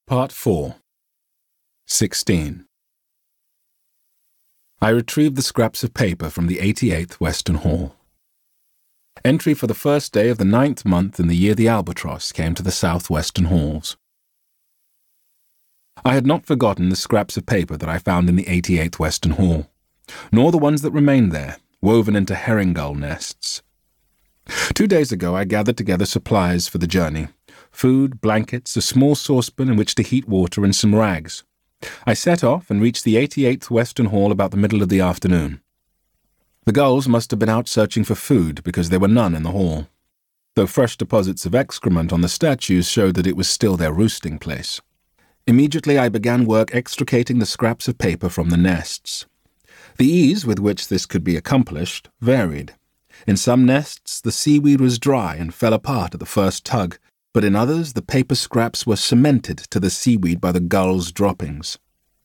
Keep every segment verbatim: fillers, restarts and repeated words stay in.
Part four. sixteen. I retrieved the scraps of paper from the eighty-eighth Western Hall. Entry for the first day of the ninth month in the year the albatross came to the southwestern halls. I had not forgotten the scraps of paper that I found in the eighty-eighth Western Hall, nor the ones that remained there, woven into herring-gull nests. Two days ago I gathered together supplies for the journey, food, blankets, a small saucepan in which to heat water, and some rags. I set off and reached the eighty-eighth Western Hall about the middle of the afternoon. The gulls must have been out searching for food because there were none in the hall, though fresh deposits of excrement on the statues showed that it was still their roosting place. Immediately I began work extricating the scraps of paper from the nests. The ease with which this could be accomplished varied. In some nests the seaweed was dry and fell apart at the first tug, but in others the paper scraps were cemented to the seaweed by the gulls' droppings.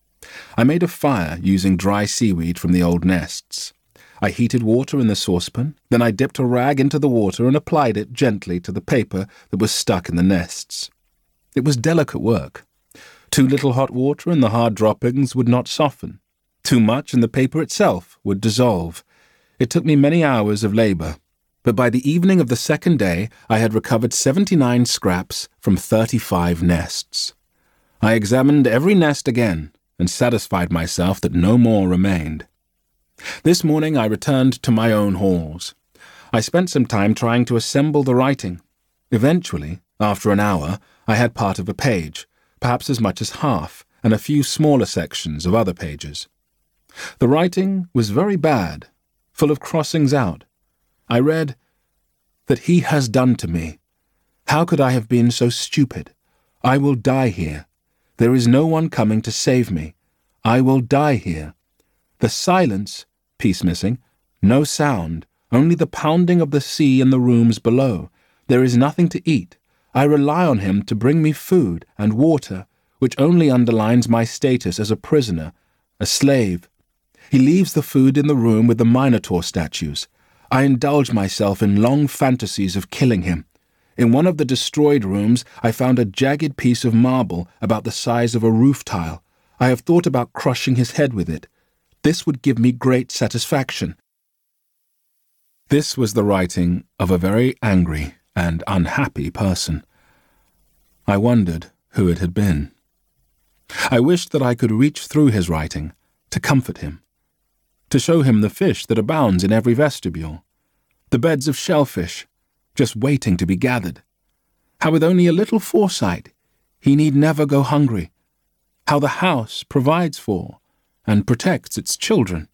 I made a fire using dry seaweed from the old nests. I heated water in the saucepan, then I dipped a rag into the water and applied it gently to the paper that was stuck in the nests. It was delicate work. Too little hot water and the hard droppings would not soften. Too much and the paper itself would dissolve. It took me many hours of labour, but by the evening of the second day I had recovered seventy-nine scraps from thirty-five nests. I examined every nest again and satisfied myself that no more remained. This morning I returned to my own halls. I spent some time trying to assemble the writing. Eventually, after an hour, I had part of a page, perhaps as much as half, and a few smaller sections of other pages. The writing was very bad, full of crossings out. I read, "That he has done to me. How could I have been so stupid? I will die here. There is no one coming to save me. I will die here. The silence, piece missing, no sound, only the pounding of the sea in the rooms below. There is nothing to eat. I rely on him to bring me food and water, which only underlines my status as a prisoner, a slave. He leaves the food in the room with the Minotaur statues. I indulge myself in long fantasies of killing him. In one of the destroyed rooms I found a jagged piece of marble about the size of a roof tile. I have thought about crushing his head with it. This would give me great satisfaction." This was the writing of a very angry and unhappy person. I wondered who it had been. I wished that I could reach through his writing to comfort him, to show him the fish that abounds in every vestibule, the beds of shellfish just waiting to be gathered, how with only a little foresight he need never go hungry, how the house provides for and protects its children.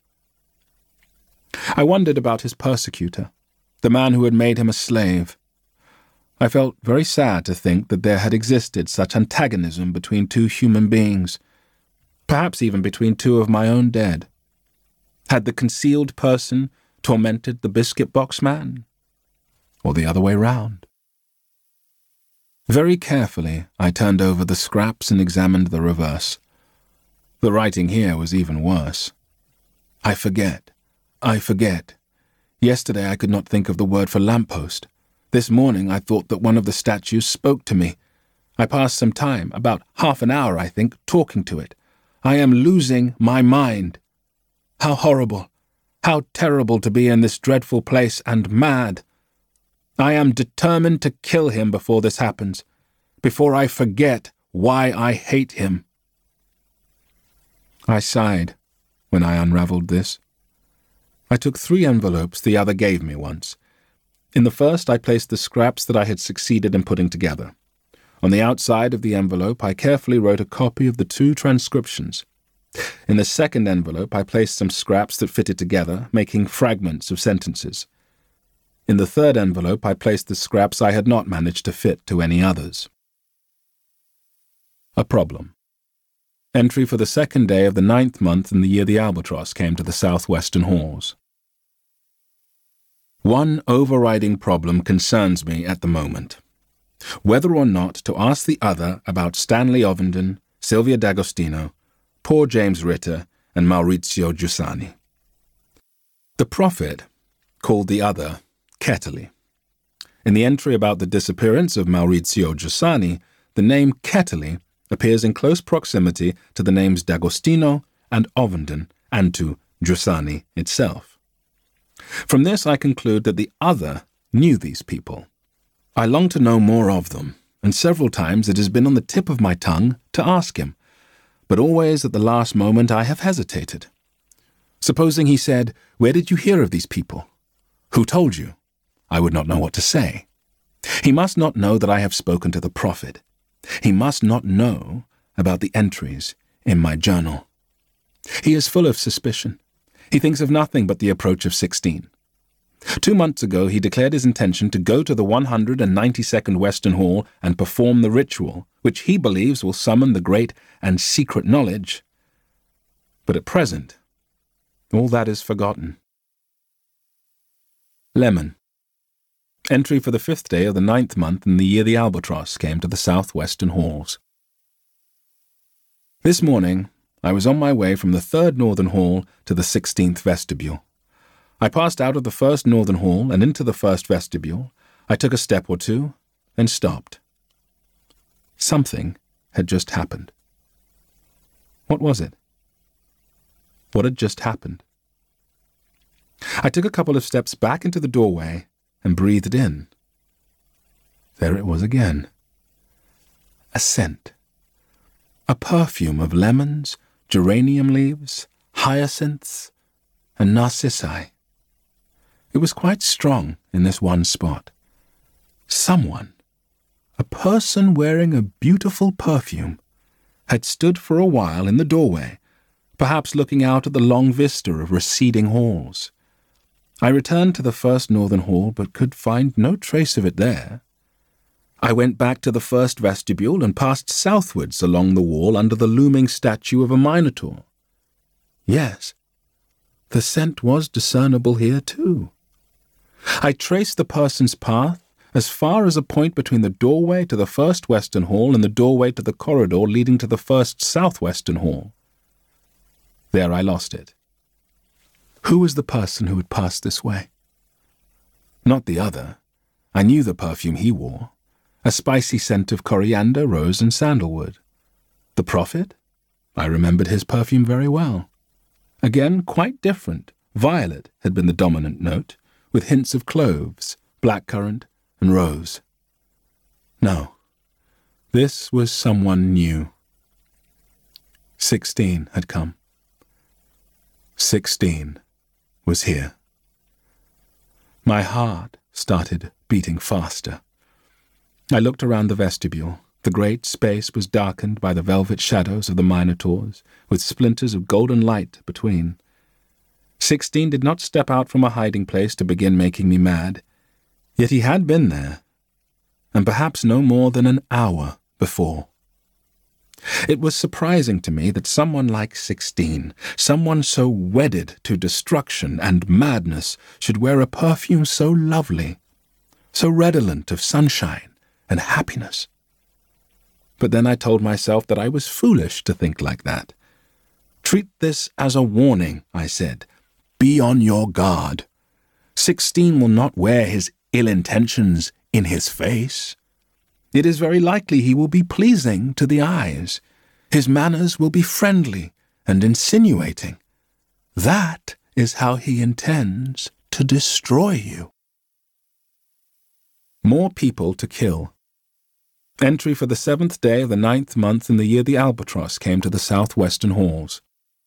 I wondered about his persecutor, the man who had made him a slave. I felt very sad to think that there had existed such antagonism between two human beings, perhaps even between two of my own dead. Had the concealed person tormented the biscuit-box man? Or the other way round? Very carefully I turned over the scraps and examined the reverse. The writing here was even worse. I forget. I forget. Yesterday I could not think of the word for lamppost. This morning I thought that one of the statues spoke to me. I passed some time, about half an hour, I think, talking to it. I am losing my mind. How horrible, how terrible to be in this dreadful place and mad. I am determined to kill him before this happens, before I forget why I hate him. I sighed when I unravelled this. I took three envelopes the other gave me once. In the first I placed the scraps that I had succeeded in putting together. On the outside of the envelope I carefully wrote a copy of the two transcriptions. In the second envelope I placed some scraps that fitted together, making fragments of sentences. In the third envelope I placed the scraps I had not managed to fit to any others. A problem. Entry for the second day of the ninth month in the year the albatross came to the southwestern halls. One overriding problem concerns me at the moment. Whether or not to ask the other about Stanley Ovenden, Sylvia D'Agostino, Poor James Ritter, and Maurizio Giussani. The prophet called the other Ketterly. In the entry about the disappearance of Maurizio Giussani, the name Ketterly appears in close proximity to the names D'Agostino and Ovenden, and to Giussani itself. From this I conclude that the other knew these people. I long to know more of them, and several times it has been on the tip of my tongue to ask him, but always at the last moment I have hesitated. Supposing he said, "Where did you hear of these people? Who told you?" I would not know what to say. He must not know that I have spoken to the prophet. He must not know about the entries in my journal. He is full of suspicion. He thinks of nothing but the approach of sixteen. Two months ago he declared his intention to go to the one hundred ninety-second Western Hall and perform the ritual, which he believes will summon the great and secret knowledge. But at present, all that is forgotten. Lemon. Entry for the fifth day of the ninth month in the year the albatross came to the southwestern halls. This morning I was on my way from the third northern hall to the sixteenth vestibule. I passed out of the first northern hall and into the first vestibule. I took a step or two, and stopped. Something had just happened. What was it? What had just happened? I took a couple of steps back into the doorway and breathed in. There it was again. A scent. A perfume of lemons, geranium leaves, hyacinths, and narcissi. It was quite strong in this one spot. Someone, a person wearing a beautiful perfume, had stood for a while in the doorway, perhaps looking out at the long vista of receding halls. I returned to the first northern hall, but could find no trace of it there. I went back to the first vestibule and passed southwards along the wall under the looming statue of a Minotaur. Yes, the scent was discernible here too. I traced the person's path as far as a point between the doorway to the first western hall and the doorway to the corridor leading to the first southwestern hall. There I lost it. Who was the person who had passed this way? Not the other. I knew the perfume he wore, a spicy scent of coriander, rose, and sandalwood. The prophet? I remembered his perfume very well. Again, quite different. Violet had been the dominant note, with hints of cloves, blackcurrant, and rose. No, this was someone new. Sixteen had come. Sixteen was here. My heart started beating faster. I looked around the vestibule. The great space was darkened by the velvet shadows of the Minotaurs, with splinters of golden light between. Sixteen did not step out from a hiding place to begin making me mad, yet he had been there, and perhaps no more than an hour before. It was surprising to me that someone like Sixteen, someone so wedded to destruction and madness, should wear a perfume so lovely, so redolent of sunshine and happiness. But then I told myself that I was foolish to think like that. Treat this as a warning, I said. Be on your guard. Sixteen will not wear his ill intentions in his face. It is very likely he will be pleasing to the eyes. His manners will be friendly and insinuating. That is how he intends to destroy you. More people to kill. Entry for the seventh day of the ninth month in the year the albatross came to the southwestern halls.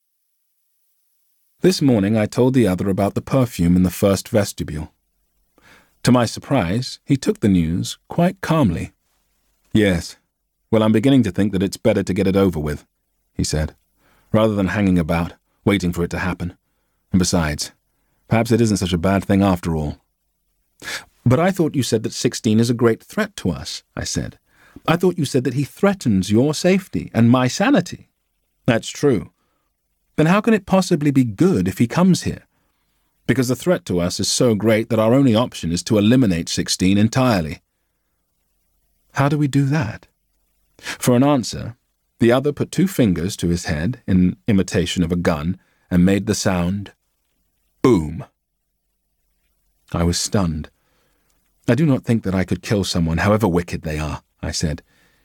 This morning I told the other about the perfume in the first vestibule. To my surprise, he took the news quite calmly. Yes, well, I'm beginning to think that it's better to get it over with, he said, rather than hanging about, waiting for it to happen. And besides, perhaps it isn't such a bad thing after all. But I thought you said that Sixteen is a great threat to us, I said. I thought you said that he threatens your safety and my sanity. That's true. Then how can it possibly be good if he comes here? Because the threat to us is so great that our only option is to eliminate Sixteen entirely. How do we do that? For an answer, the other put two fingers to his head in imitation of a gun and made the sound, boom. I was stunned. I do not think that I could kill someone, however wicked they are, I said.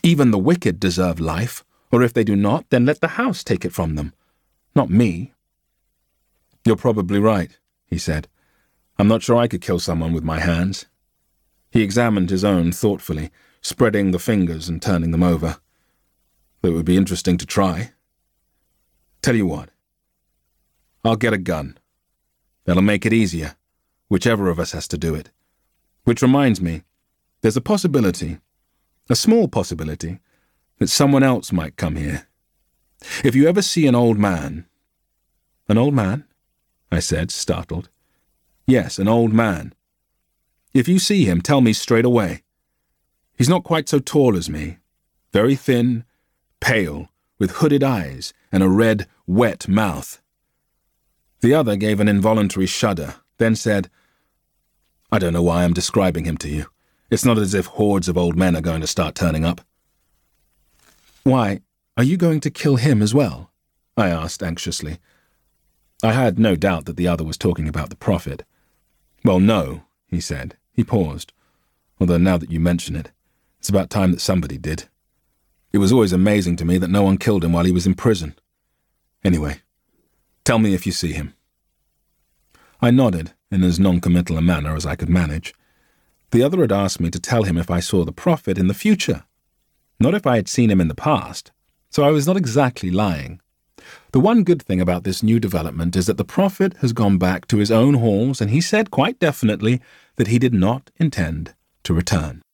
Even the wicked deserve life, or if they do not, then let the house take it from them. Not me." "You're probably right," he said. "I'm not sure I could kill someone with my hands." He examined his own thoughtfully, spreading the fingers and turning them over. "It would be interesting to try. Tell you what, I'll get a gun. That'll make it easier, whichever of us has to do it. Which reminds me, there's a possibility, a small possibility, that someone else might come here. If you ever see an old man—" "An old man?" I said, startled. "Yes, an old man. If you see him, tell me straight away. He's not quite so tall as me, very thin, pale, with hooded eyes and a red, wet mouth." The other gave an involuntary shudder, then said, "I don't know why I'm describing him to you. It's not as if hordes of old men are going to start turning up." "Why, are you going to kill him as well?" I asked anxiously. I had no doubt that the other was talking about the prophet. "Well, no," he said. He paused. "Although now that you mention it, it's about time that somebody did. It was always amazing to me that no one killed him while he was in prison. Anyway, tell me if you see him." I nodded in as non-committal a manner as I could manage. The other had asked me to tell him if I saw the prophet in the future, not if I had seen him in the past, so I was not exactly lying. The one good thing about this new development is that the prophet has gone back to his own halls, and he said quite definitely that he did not intend to return.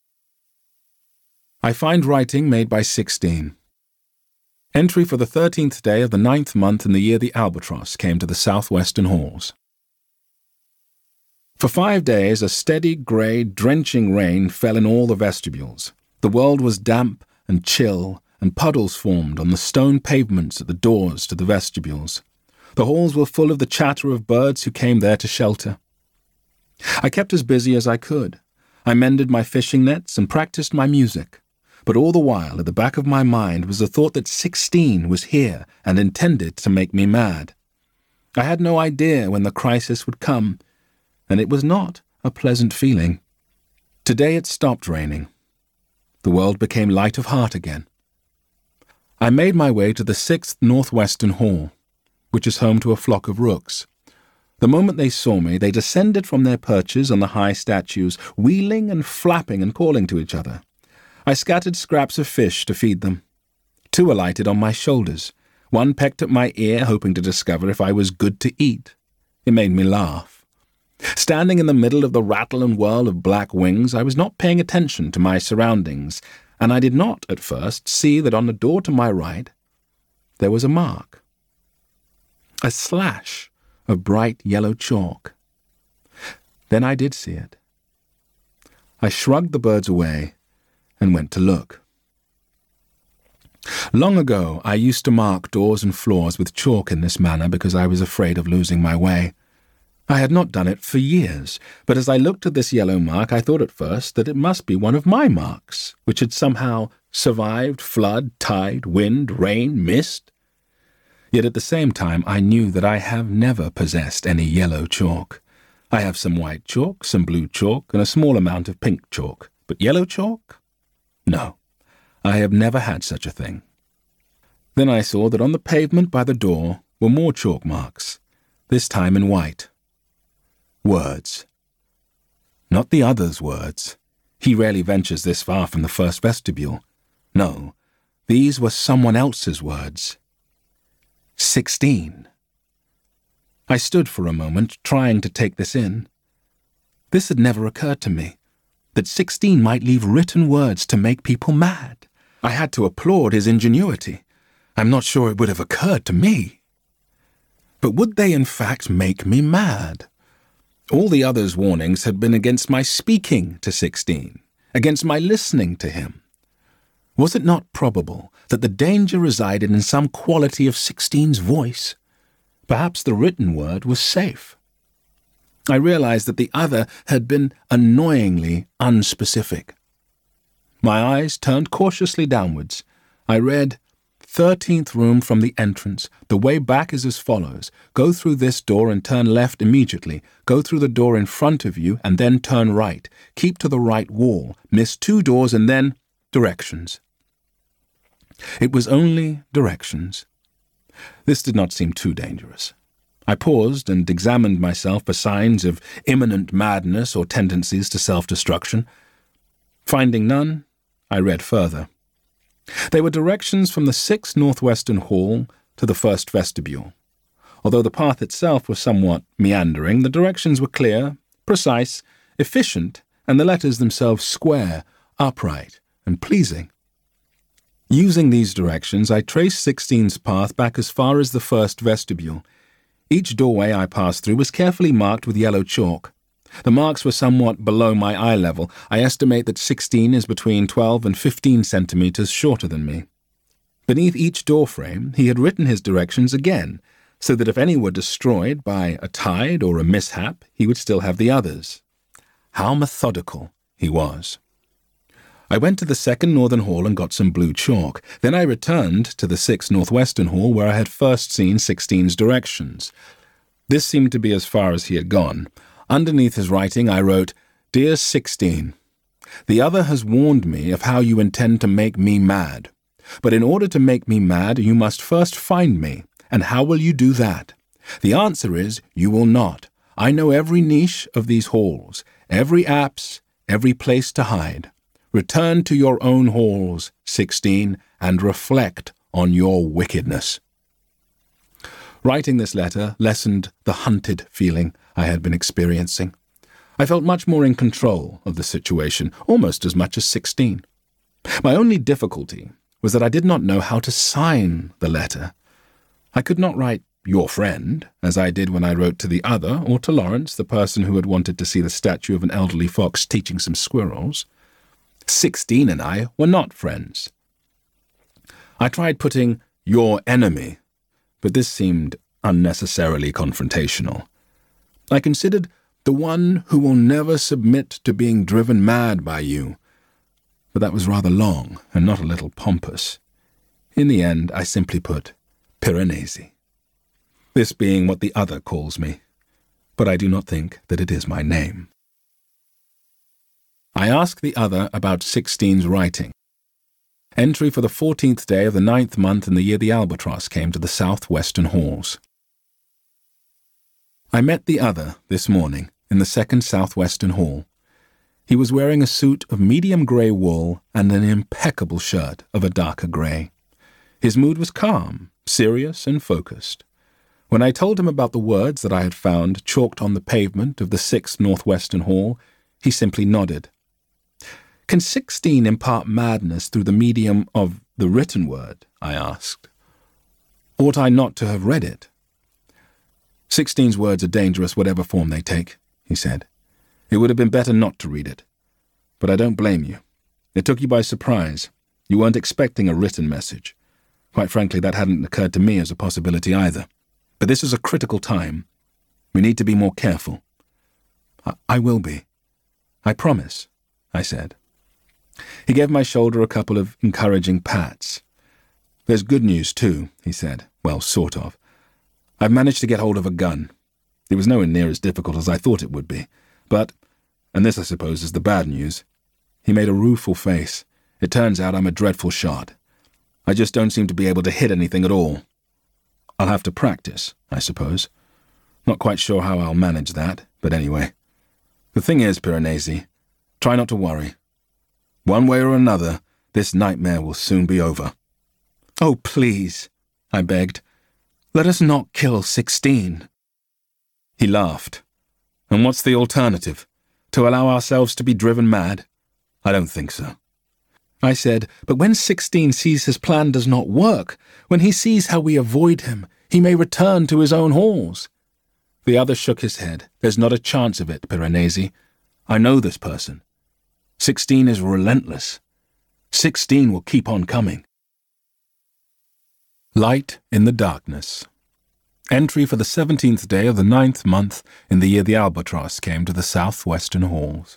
I find writing made by sixteen. Entry for the thirteenth day of the ninth month in the year the albatross came to the southwestern halls. For five days a steady, grey, drenching rain fell in all the vestibules. The world was damp and chill, and puddles formed on the stone pavements at the doors to the vestibules. The halls were full of the chatter of birds who came there to shelter. I kept as busy as I could. I mended my fishing nets and practiced my music. But all the while, at the back of my mind was the thought that sixteen was here and intended to make me mad. I had no idea when the crisis would come, and it was not a pleasant feeling. Today it stopped raining. The world became light of heart again. I made my way to the sixth northwestern hall, which is home to a flock of rooks. The moment they saw me, they descended from their perches on the high statues, wheeling and flapping and calling to each other. I scattered scraps of fish to feed them. Two alighted on my shoulders. One pecked at my ear, hoping to discover if I was good to eat. It made me laugh. Standing in the middle of the rattle and whirl of black wings, I was not paying attention to my surroundings, and I did not, at first, see that on the door to my right there was a mark. A slash of bright yellow chalk. Then I did see it. I shrugged the birds away and went to look. Long ago I used to mark doors and floors with chalk in this manner because I was afraid of losing my way. I had not done it for years, but as I looked at this yellow mark I thought at first that it must be one of my marks, which had somehow survived flood, tide, wind, rain, mist. Yet at the same time I knew that I have never possessed any yellow chalk. I have some white chalk, some blue chalk, and a small amount of pink chalk, but yellow chalk? No, I have never had such a thing. Then I saw that on the pavement by the door were more chalk marks, this time in white. Words. Not the other's words. He rarely ventures this far from the first vestibule. No, these were someone else's words. Sixteen. I stood for a moment, trying to take this in. This had never occurred to me, that sixteen might leave written words to make people mad. I had to applaud his ingenuity. I'm not sure it would have occurred to me. But would they in fact make me mad? All the others' warnings had been against my speaking to sixteen, against my listening to him. Was it not probable that the danger resided in some quality of sixteen's voice? Perhaps the written word was safe. I realized that the other had been annoyingly unspecific. My eyes turned cautiously downwards. I read, thirteenth room from the entrance. The way back is as follows. Go through this door and turn left immediately. Go through the door in front of you and then turn right. Keep to the right wall. Miss two doors and then... Directions. It was only directions. This did not seem too dangerous. I paused and examined myself for signs of imminent madness or tendencies to self-destruction. Finding none, I read further. They were directions from the sixth northwestern hall to the first vestibule. Although the path itself was somewhat meandering, the directions were clear, precise, efficient, and the letters themselves square, upright, and pleasing. Using these directions, I traced sixteen's path back as far as the first vestibule. Each doorway I passed through was carefully marked with yellow chalk. The marks were somewhat below my eye level. I estimate that sixteen is between twelve and fifteen centimeters shorter than me. Beneath each doorframe, he had written his directions again, so that if any were destroyed by a tide or a mishap, he would still have the others. How methodical he was. I went to the second northern hall and got some blue chalk. Then I returned to the sixth northwestern hall where I had first seen sixteen's directions. This seemed to be as far as he had gone. Underneath his writing I wrote, "Dear sixteen, the other has warned me of how you intend to make me mad. But in order to make me mad, you must first find me. And how will you do that? The answer is, you will not. I know every niche of these halls, every apse, every place to hide. Return to your own halls, sixteen, and reflect on your wickedness." Writing this letter lessened the hunted feeling I had been experiencing. I felt much more in control of the situation, almost as much as sixteen. My only difficulty was that I did not know how to sign the letter. I could not write "your friend," as I did when I wrote to the other, or to Lawrence, the person who had wanted to see the statue of an elderly fox teaching some squirrels. Sixteen and I were not friends. I tried putting "your enemy," but this seemed unnecessarily confrontational. I considered "the one who will never submit to being driven mad by you," but that was rather long and not a little pompous. In the end, I simply put Piranesi, this being what the other calls me, but I do not think that it is my name. I asked the other about sixteen's writing. Entry for the fourteenth day of the ninth month in the year the albatross came to the southwestern halls. I met the other this morning in the second southwestern hall. He was wearing a suit of medium grey wool and an impeccable shirt of a darker grey. His mood was calm, serious, and focused. When I told him about the words that I had found chalked on the pavement of the sixth northwestern hall, he simply nodded. "Can sixteen impart madness through the medium of the written word?" I asked. "Ought I not to have read it?" "Sixteen's words are dangerous whatever form they take," he said. "It would have been better not to read it. But I don't blame you. It took you by surprise. You weren't expecting a written message. Quite frankly, that hadn't occurred to me as a possibility either. But this is a critical time. We need to be more careful." I, I will be. I promise," I said. He gave my shoulder a couple of encouraging pats. "There's good news, too," he said. "Well, sort of. I've managed to get hold of a gun. It was nowhere near as difficult as I thought it would be. But, and this I suppose is the bad news," he made a rueful face, "it turns out I'm a dreadful shot. I just don't seem to be able to hit anything at all. I'll have to practice, I suppose. Not quite sure how I'll manage that, but anyway. The thing is, Piranesi, try not to worry. One way or another, this nightmare will soon be over." "Oh, please," I begged. "Let us not kill sixteen." He laughed. "And what's the alternative? To allow ourselves to be driven mad? I don't think so." I said, "But when sixteen sees his plan does not work, when he sees how we avoid him, he may return to his own halls." The other shook his head. "There's not a chance of it, Piranesi. I know this person. Sixteen is relentless. Sixteen will keep on coming." Light in the darkness. Entry for the seventeenth day of the ninth month in the year the albatross came to the southwestern halls.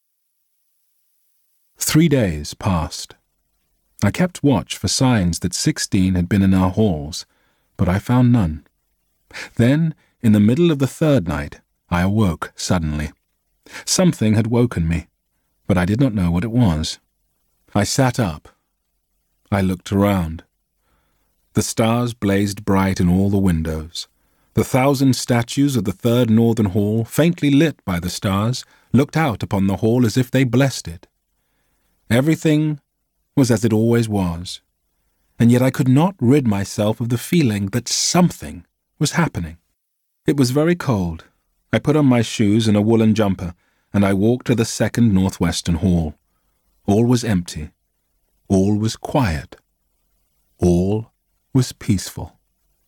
Three days passed. I kept watch for signs that sixteen had been in our halls, but I found none. Then, in the middle of the third night, I awoke suddenly. Something had woken me, but I did not know what it was. I sat up. I looked around. The stars blazed bright in all the windows. The thousand statues of the third northern hall, faintly lit by the stars, looked out upon the hall as if they blessed it. Everything was as it always was, and yet I could not rid myself of the feeling that something was happening. It was very cold. I put on my shoes and a woolen jumper, and I walked to the second northwestern hall. All was empty. All was quiet. All was peaceful.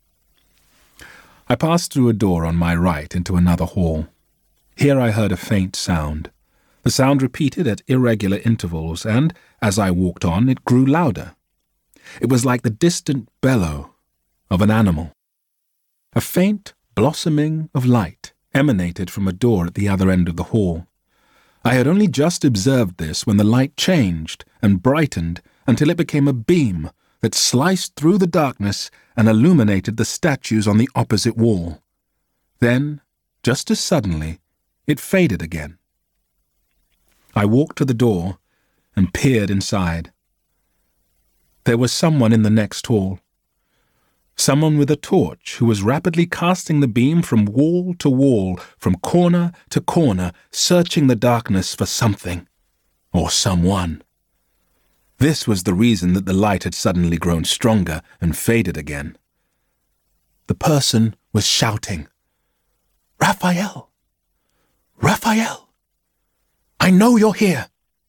I passed through a door on my right into another hall. Here I heard a faint sound. The sound repeated at irregular intervals, and, as I walked on, it grew louder. It was like the distant bellow of an animal. A faint blossoming of light emanated from a door at the other end of the hall. I had only just observed this when the light changed and brightened until it became a beam that sliced through the darkness and illuminated the statues on the opposite wall. Then, just as suddenly, it faded again. I walked to the door and peered inside. There was someone in the next hall. Someone with a torch who was rapidly casting the beam from wall to wall, from corner to corner, searching the darkness for something, or someone. This was the reason that the light had suddenly grown stronger and faded again. The person was shouting, "Raphael! Raphael! I know you're here!"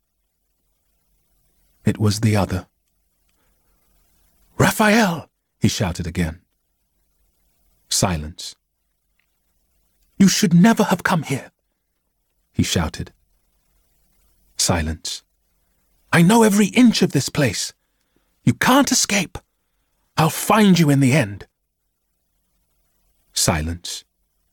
It was the other. "Raphael!" he shouted again. Silence. "You should never have come here," he shouted. Silence. "I know every inch of this place. You can't escape. I'll find you in the end." Silence.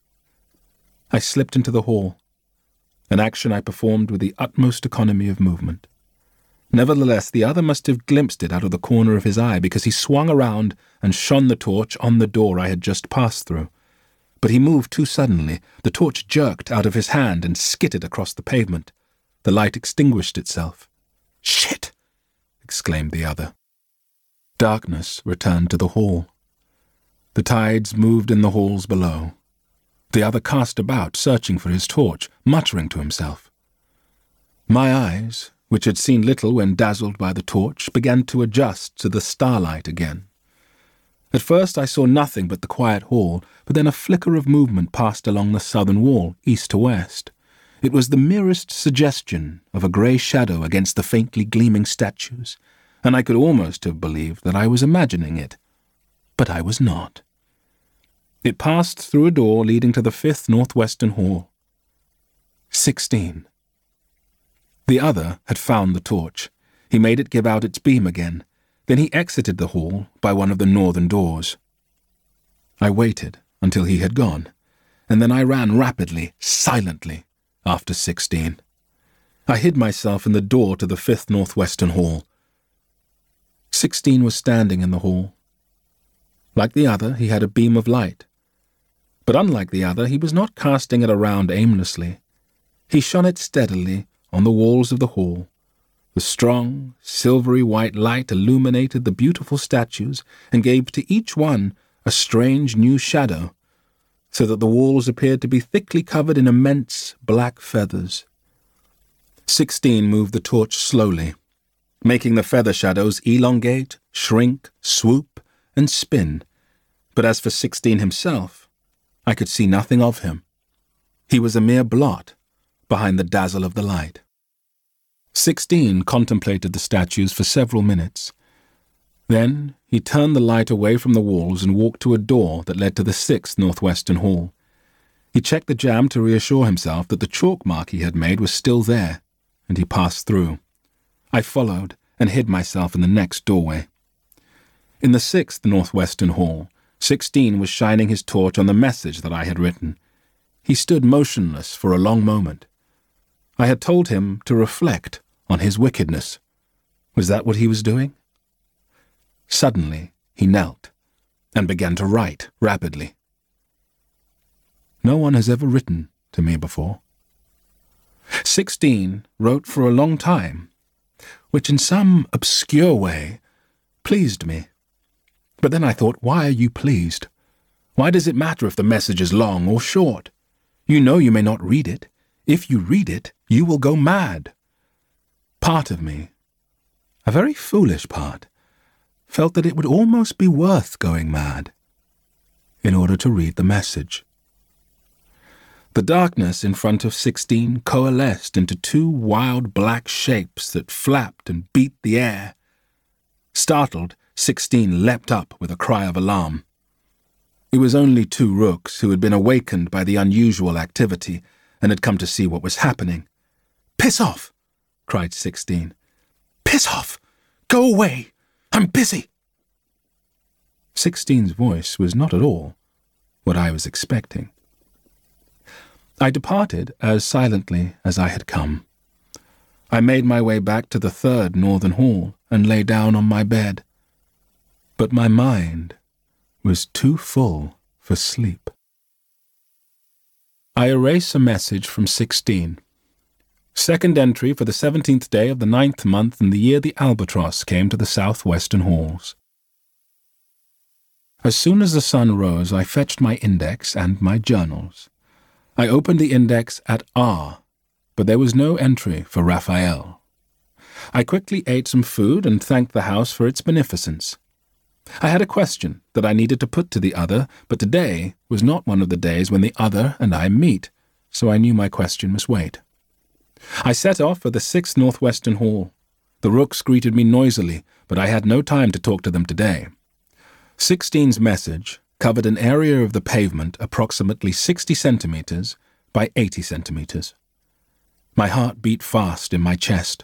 I slipped into the hall, an action I performed with the utmost economy of movement. Nevertheless, the other must have glimpsed it out of the corner of his eye, because he swung around and shone the torch on the door I had just passed through. But he moved too suddenly. The torch jerked out of his hand and skittered across the pavement. The light extinguished itself. "Shit!" exclaimed the other. Darkness returned to the hall. The tides moved in the halls below. The other cast about, searching for his torch, muttering to himself. My eyes, which had seen little when dazzled by the torch, began to adjust to the starlight again. At first I saw nothing but the quiet hall, but then a flicker of movement passed along the southern wall, east to west. It was the merest suggestion of a grey shadow against the faintly gleaming statues, and I could almost have believed that I was imagining it. But I was not. It passed through a door leading to the fifth northwestern hall. Sixteen. The other had found the torch. He made it give out its beam again. Then he exited the hall by one of the northern doors. I waited until he had gone, and then I ran rapidly, silently, after Sixteen. I hid myself in the door to the fifth northwestern hall. Sixteen was standing in the hall. Like the other, he had a beam of light. But unlike the other, he was not casting it around aimlessly. He shone it steadily on the walls of the hall. The strong, silvery white light illuminated the beautiful statues and gave to each one a strange new shadow, so that the walls appeared to be thickly covered in immense black feathers. Sixteen moved the torch slowly, making the feather shadows elongate, shrink, swoop, and spin. But as for Sixteen himself, I could see nothing of him. He was a mere blot behind the dazzle of the light. Sixteen contemplated the statues for several minutes. Then he turned the light away from the walls and walked to a door that led to the sixth northwestern hall. He checked the jamb to reassure himself that the chalk mark he had made was still there, and he passed through. I followed and hid myself in the next doorway. In the sixth northwestern hall, Sixteen was shining his torch on the message that I had written. He stood motionless for a long moment. I had told him to reflect on his wickedness. Was that what he was doing? Suddenly, he knelt and began to write rapidly. No one has ever written to me before. Sixteen wrote for a long time. which in some obscure way pleased me. But then I thought, why are you pleased? Why does it matter if the message is long or short? You know you may not read it. If you read it, you will go mad. Part of me, a very foolish part, felt that it would almost be worth going mad in order to read the message. The darkness in front of sixteen coalesced into two wild black shapes that flapped and beat the air. Startled, sixteen leapt up with a cry of alarm. It was only two rooks who had been awakened by the unusual activity and had come to see what was happening. "Piss off!" cried sixteen. "Piss off! Go away! I'm busy!" Sixteen's voice was not at all what I was expecting. I departed as silently as I had come. I made my way back to the third northern hall and lay down on my bed. But my mind was too full for sleep. I erase a message from sixteen. Second entry for the seventeenth day of the ninth month in the year the Albatross came to the southwestern halls. As soon as the sun rose, I fetched my index and my journals. I opened the index at R, but there was no entry for Raphael. I quickly ate some food and thanked the house for its beneficence. I had a question that I needed to put to the other, but today was not one of the days when the other and I meet, so I knew my question must wait. I set off for the sixth northwestern hall. The rooks greeted me noisily, but I had no time to talk to them today. Sixteen's message covered an area of the pavement approximately sixty centimeters by eighty centimeters. My heart beat fast in my chest.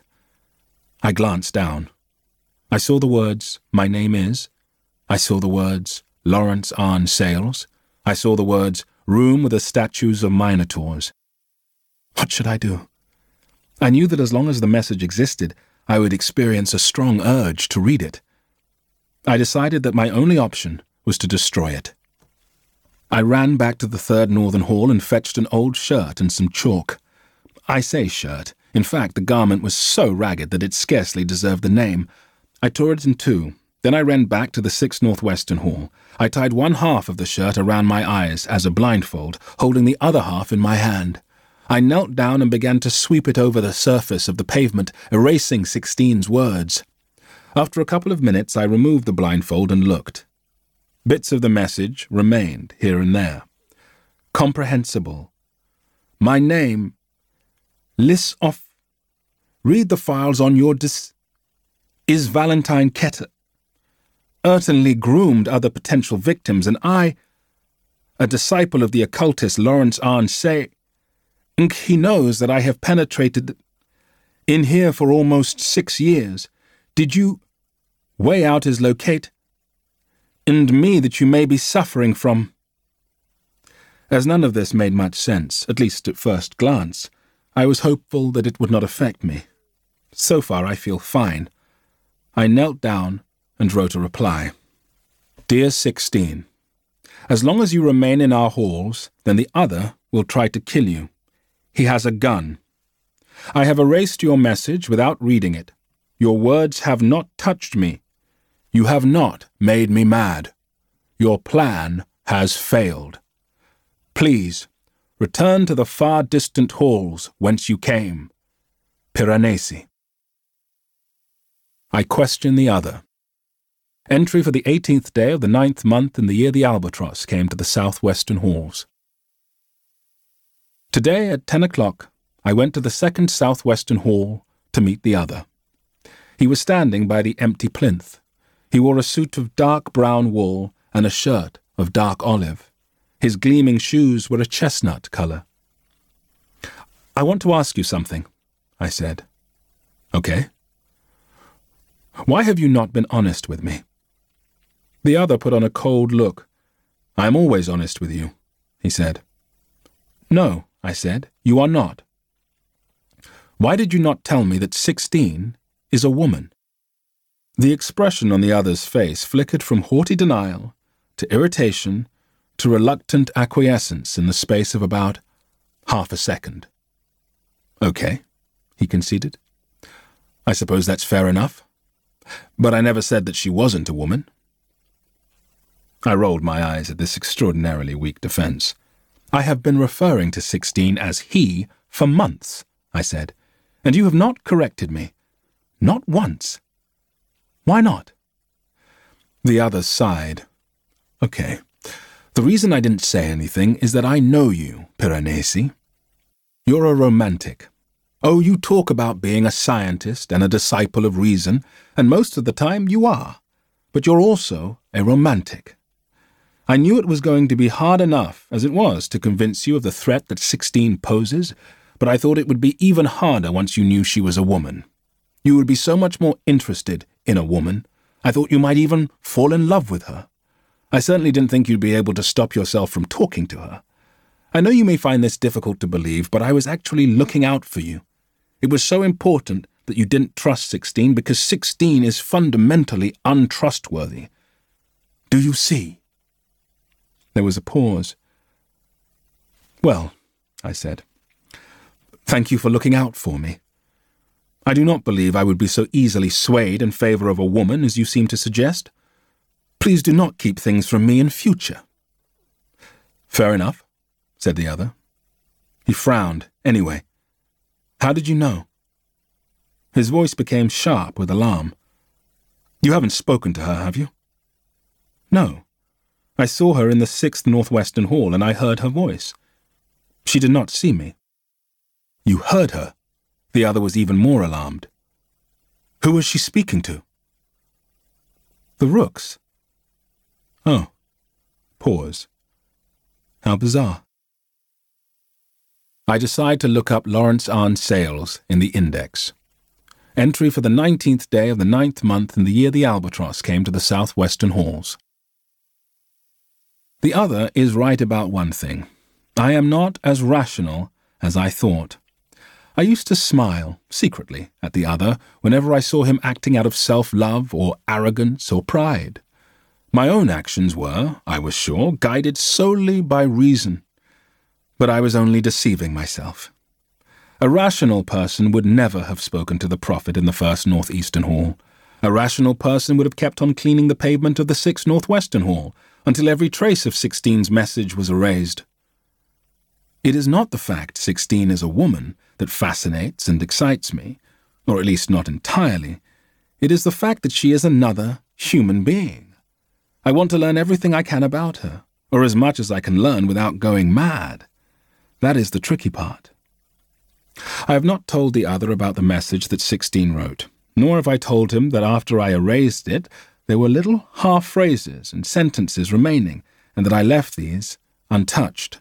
I glanced down. I saw the words, "My name is." I saw the words, "Lawrence Arne Sayles." I saw the words, "Room with the statues of minotaurs." What should I do? I knew that as long as the message existed, I would experience a strong urge to read it. I decided that my only option was to destroy it. I ran back to the third northern hall and fetched an old shirt and some chalk. I say shirt. In fact, the garment was so ragged that it scarcely deserved the name. I tore it in two. Then I ran back to the sixth northwestern hall. I tied one half of the shirt around my eyes as a blindfold, holding the other half in my hand. I knelt down and began to sweep it over the surface of the pavement, erasing sixteen's words. After a couple of minutes, I removed the blindfold and looked. Bits of the message remained here and there. Comprehensible. My name. Liss off. Read the files on your dis... Is Valentine Ketter. Urtonly groomed other potential victims, and I, a disciple of the occultist Lawrence Arne Say, and he knows that I have penetrated in here for almost six years. Did you weigh out his locate, and me that you may be suffering from? As none of this made much sense, at least at first glance, I was hopeful that it would not affect me. So far I feel fine. I knelt down and wrote a reply. Dear sixteen, as long as you remain in our halls, then the other will try to kill you. He has a gun. I have erased your message without reading it. Your words have not touched me. You have not made me mad. Your plan has failed. Please, return to the far distant halls whence you came. Piranesi. I question the other. Entry for the eighteenth day of the ninth month in the year the Albatross came to the southwestern halls. Today at ten o'clock, I went to the second southwestern hall to meet the other. He was standing by the empty plinth. He wore a suit of dark brown wool and a shirt of dark olive. His gleaming shoes were a chestnut color. I want to ask you something, I said. Okay. Why have you not been honest with me? The other put on a cold look. I am always honest with you, he said. No, I said, you are not. Why did you not tell me that sixteen is a woman? The expression on the other's face flickered from haughty denial to irritation to reluctant acquiescence in the space of about half a second. Okay, he conceded. I suppose that's fair enough. But I never said that she wasn't a woman. I rolled my eyes at this extraordinarily weak defense. I have been referring to sixteen as he for months, I said, and you have not corrected me. Not once. Why not? The other sighed. Okay. The reason I didn't say anything is that I know you, Piranesi. You're a romantic. Oh, you talk about being a scientist and a disciple of reason, and most of the time you are. But you're also a romantic. I knew it was going to be hard enough, as it was, to convince you of the threat that sixteen poses, but I thought it would be even harder once you knew she was a woman. You would be so much more interested in a woman. I thought you might even fall in love with her. I certainly didn't think you'd be able to stop yourself from talking to her. I know you may find this difficult to believe, but I was actually looking out for you. It was so important that you didn't trust sixteen because sixteen is fundamentally untrustworthy. Do you see? There was a pause. Well, I said, thank you for looking out for me. I do not believe I would be so easily swayed in favour of a woman as you seem to suggest. Please do not keep things from me in future. Fair enough, said the other. He frowned. Anyway, how did you know? His voice became sharp with alarm. You haven't spoken to her, have you? No. I saw her in the sixth Northwestern Hall, and I heard her voice. She did not see me. You heard her? The other was even more alarmed. Who was she speaking to? The Rooks. Oh. Pause. How bizarre. I decide to look up Lawrence Arn Sales in the index. Entry for the nineteenth day of the ninth month in the year the Albatross came to the Southwestern Halls. The other is right about one thing. I am not as rational as I thought. I used to smile, secretly, at the other whenever I saw him acting out of self-love or arrogance or pride. My own actions were, I was sure, guided solely by reason. But I was only deceiving myself. A rational person would never have spoken to the prophet in the first Northeastern Hall. A rational person would have kept on cleaning the pavement of the sixth Northwestern Hall until every trace of sixteen's message was erased. It is not the fact sixteen is a woman that fascinates and excites me, or at least not entirely. It is the fact that she is another human being. I want to learn everything I can about her, or as much as I can learn without going mad. That is the tricky part. I have not told the other about the message that sixteen wrote, nor have I told him that after I erased it, there were little half-phrases and sentences remaining, and that I left these untouched.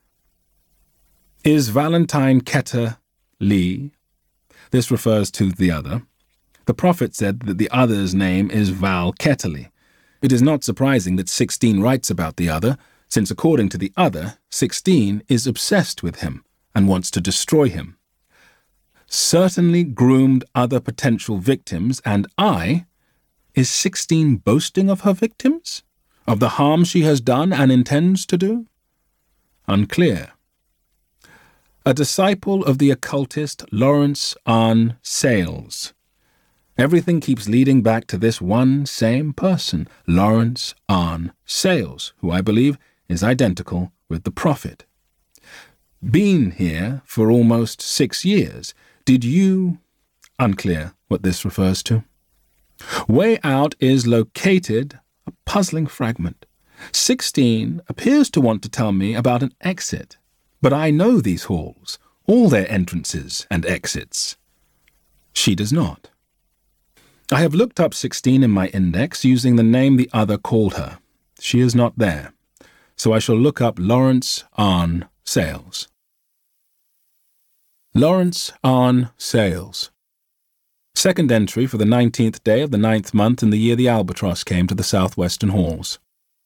Is Valentine Ketter Lee? This refers to the other. The prophet said that the other's name is Val Ketterly. It is not surprising that sixteen writes about the other, since according to the other, sixteen is obsessed with him and wants to destroy him. Certainly groomed other potential victims, and I... Is sixteen boasting of her victims? Of the harm she has done and intends to do? Unclear. A disciple of the occultist Lawrence Arn Sales. Everything keeps leading back to this one same person, Lawrence Arn Sales, who I believe is identical with the prophet. Been here for almost six years. Did you... Unclear what this refers to. Way out is located a puzzling fragment. Sixteen appears to want to tell me about an exit, but I know these halls, all their entrances and exits. She does not. I have looked up sixteen in my index using the name the other called her. She is not there, so I shall look up Lawrence Arn Sales. Lawrence Arn Sales. Second entry for the nineteenth day of the ninth month in the year the Albatross came to the Southwestern Halls.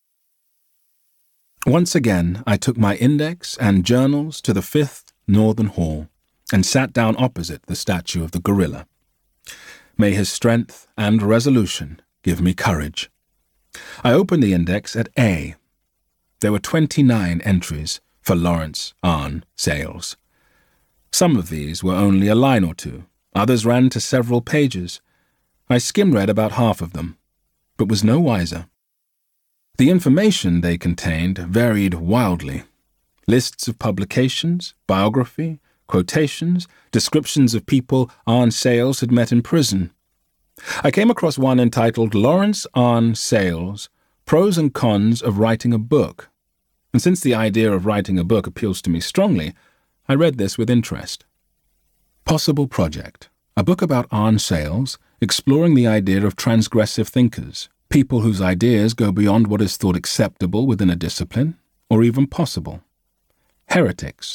Once again I took my index and journals to the fifth Northern Hall and sat down opposite the statue of the gorilla. May his strength and resolution give me courage. I opened the index at A. There were twenty-nine entries for Lawrence Arn Sales. Some of these were only a line or two, Others ran to several pages. I skim-read about half of them, but was no wiser. The information they contained varied wildly. Lists of publications, biography, quotations, descriptions of people Arne Sayles had met in prison. I came across one entitled Lawrence Arne Sayles, Pros and Cons of Writing a Book, and since the idea of writing a book appeals to me strongly, I read this with interest. Possible project, a book about Arne Sayles, exploring the idea of transgressive thinkers, people whose ideas go beyond what is thought acceptable within a discipline, or even possible. Heretics.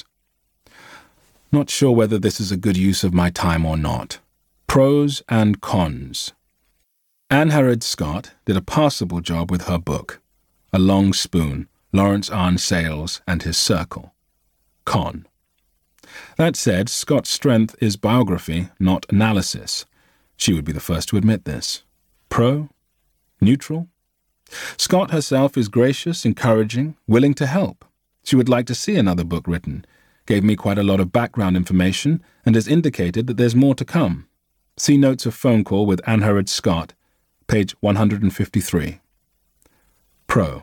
Not sure whether this is a good use of my time or not. Pros and cons. Anne Harrod Scott did a passable job with her book, A Long Spoon, Lawrence Arne Sayles and His Circle. Con. That said, Scott's strength is biography, not analysis. She would be the first to admit this. Pro? Neutral? Scott herself is gracious, encouraging, willing to help. She would like to see another book written, gave me quite a lot of background information, and has indicated that there's more to come. See notes of phone call with Anne Harrod Scott, page one hundred fifty-three. Pro.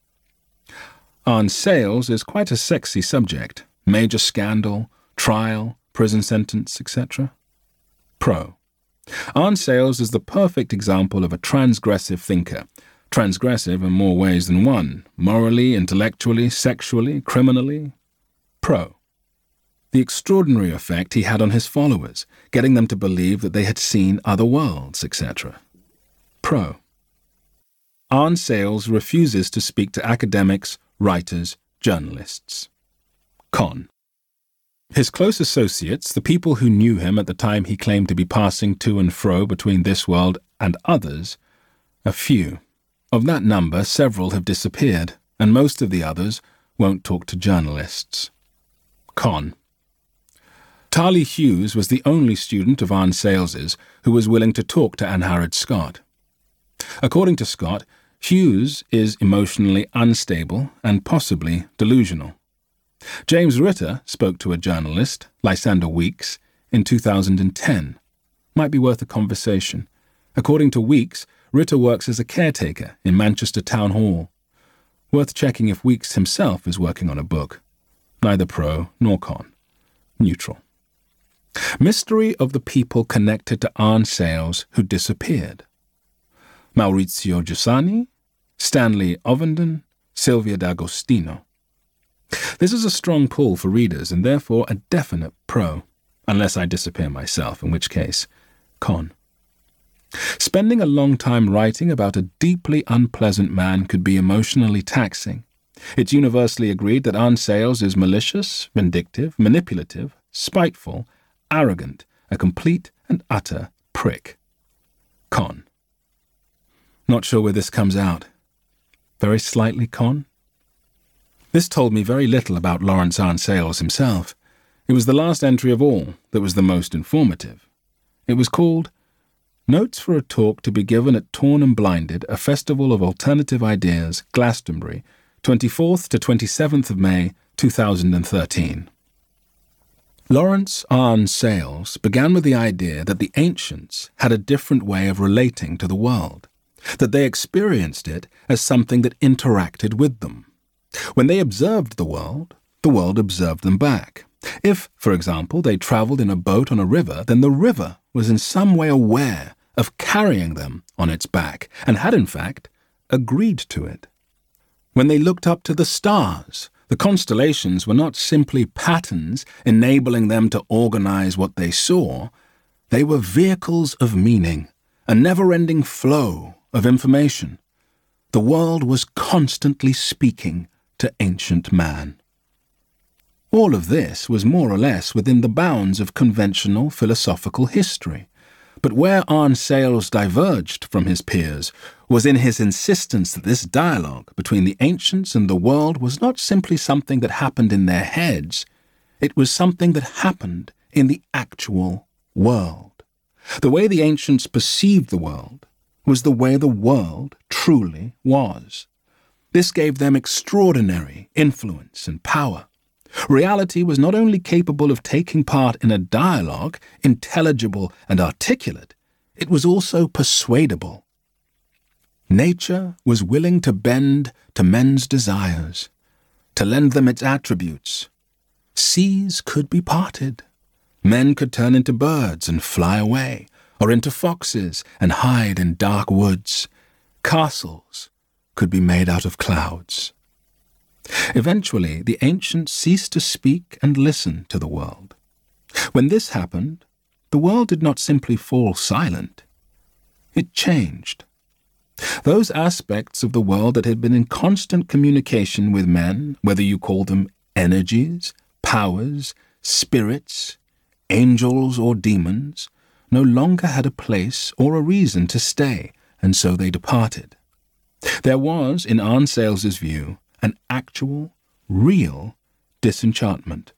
Arne Sayles is quite a sexy subject. Major scandal, trial, prison sentence, et cetera. Pro. Arne Sayles is the perfect example of a transgressive thinker, transgressive in more ways than one, morally, intellectually, sexually, criminally. Pro. The extraordinary effect he had on his followers, getting them to believe that they had seen other worlds, et cetera. Pro. Arne Sayles refuses to speak to academics, writers, journalists. Con. His close associates, the people who knew him at the time he claimed to be passing to and fro between this world and others, are few. Of that number, several have disappeared, and most of the others won't talk to journalists. Con. Tarly Hughes was the only student of Arne Sayles's who was willing to talk to Anne Harrod Scott. According to Scott, Hughes is emotionally unstable and possibly delusional. James Ritter spoke to a journalist, Lysander Weeks, in two thousand ten. Might be worth a conversation. According to Weeks, Ritter works as a caretaker in Manchester Town Hall. Worth checking if Weeks himself is working on a book. Neither pro nor con. Neutral. Mystery of the people connected to Arne Sayles who disappeared. Maurizio Giussani, Stanley Ovenden, Silvia D'Agostino. This is a strong pull for readers and therefore a definite pro, unless I disappear myself, in which case, con. Spending a long time writing about a deeply unpleasant man could be emotionally taxing. It's universally agreed that Arne Sayles is malicious, vindictive, manipulative, spiteful, arrogant, a complete and utter prick. Con. Not sure where this comes out. Very slightly con? This told me very little about Lawrence Arne Sayles himself. It was the last entry of all that was the most informative. It was called Notes for a Talk to be Given at Torn and Blinded, a Festival of Alternative Ideas, Glastonbury, twenty-fourth to twenty-seventh of May, two thousand thirteen. Lawrence Arne Sayles began with the idea that the ancients had a different way of relating to the world, that they experienced it as something that interacted with them. When they observed the world, the world observed them back. If, for example, they travelled in a boat on a river, then the river was in some way aware of carrying them on its back, and had in fact agreed to it. When they looked up to the stars, the constellations were not simply patterns enabling them to organize what they saw. They were vehicles of meaning, a never-ending flow of information. The world was constantly speaking to ancient man. All of this was more or less within the bounds of conventional philosophical history, but where Arne Sayles diverged from his peers was in his insistence that this dialogue between the ancients and the world was not simply something that happened in their heads, it was something that happened in the actual world. The way the ancients perceived the world was the way the world truly was. This gave them extraordinary influence and power. Reality was not only capable of taking part in a dialogue, intelligible and articulate, it was also persuadable. Nature was willing to bend to men's desires, to lend them its attributes. Seas could be parted. Men could turn into birds and fly away, or into foxes and hide in dark woods. Castles could be made out of clouds. Eventually, the ancients ceased to speak and listen to the world. When this happened, the world did not simply fall silent. It changed. Those aspects of the world that had been in constant communication with men, whether you call them energies, powers, spirits, angels or demons, no longer had a place or a reason to stay, and so they departed. There was, in Arne Sayles' view, an actual, real disenchantment.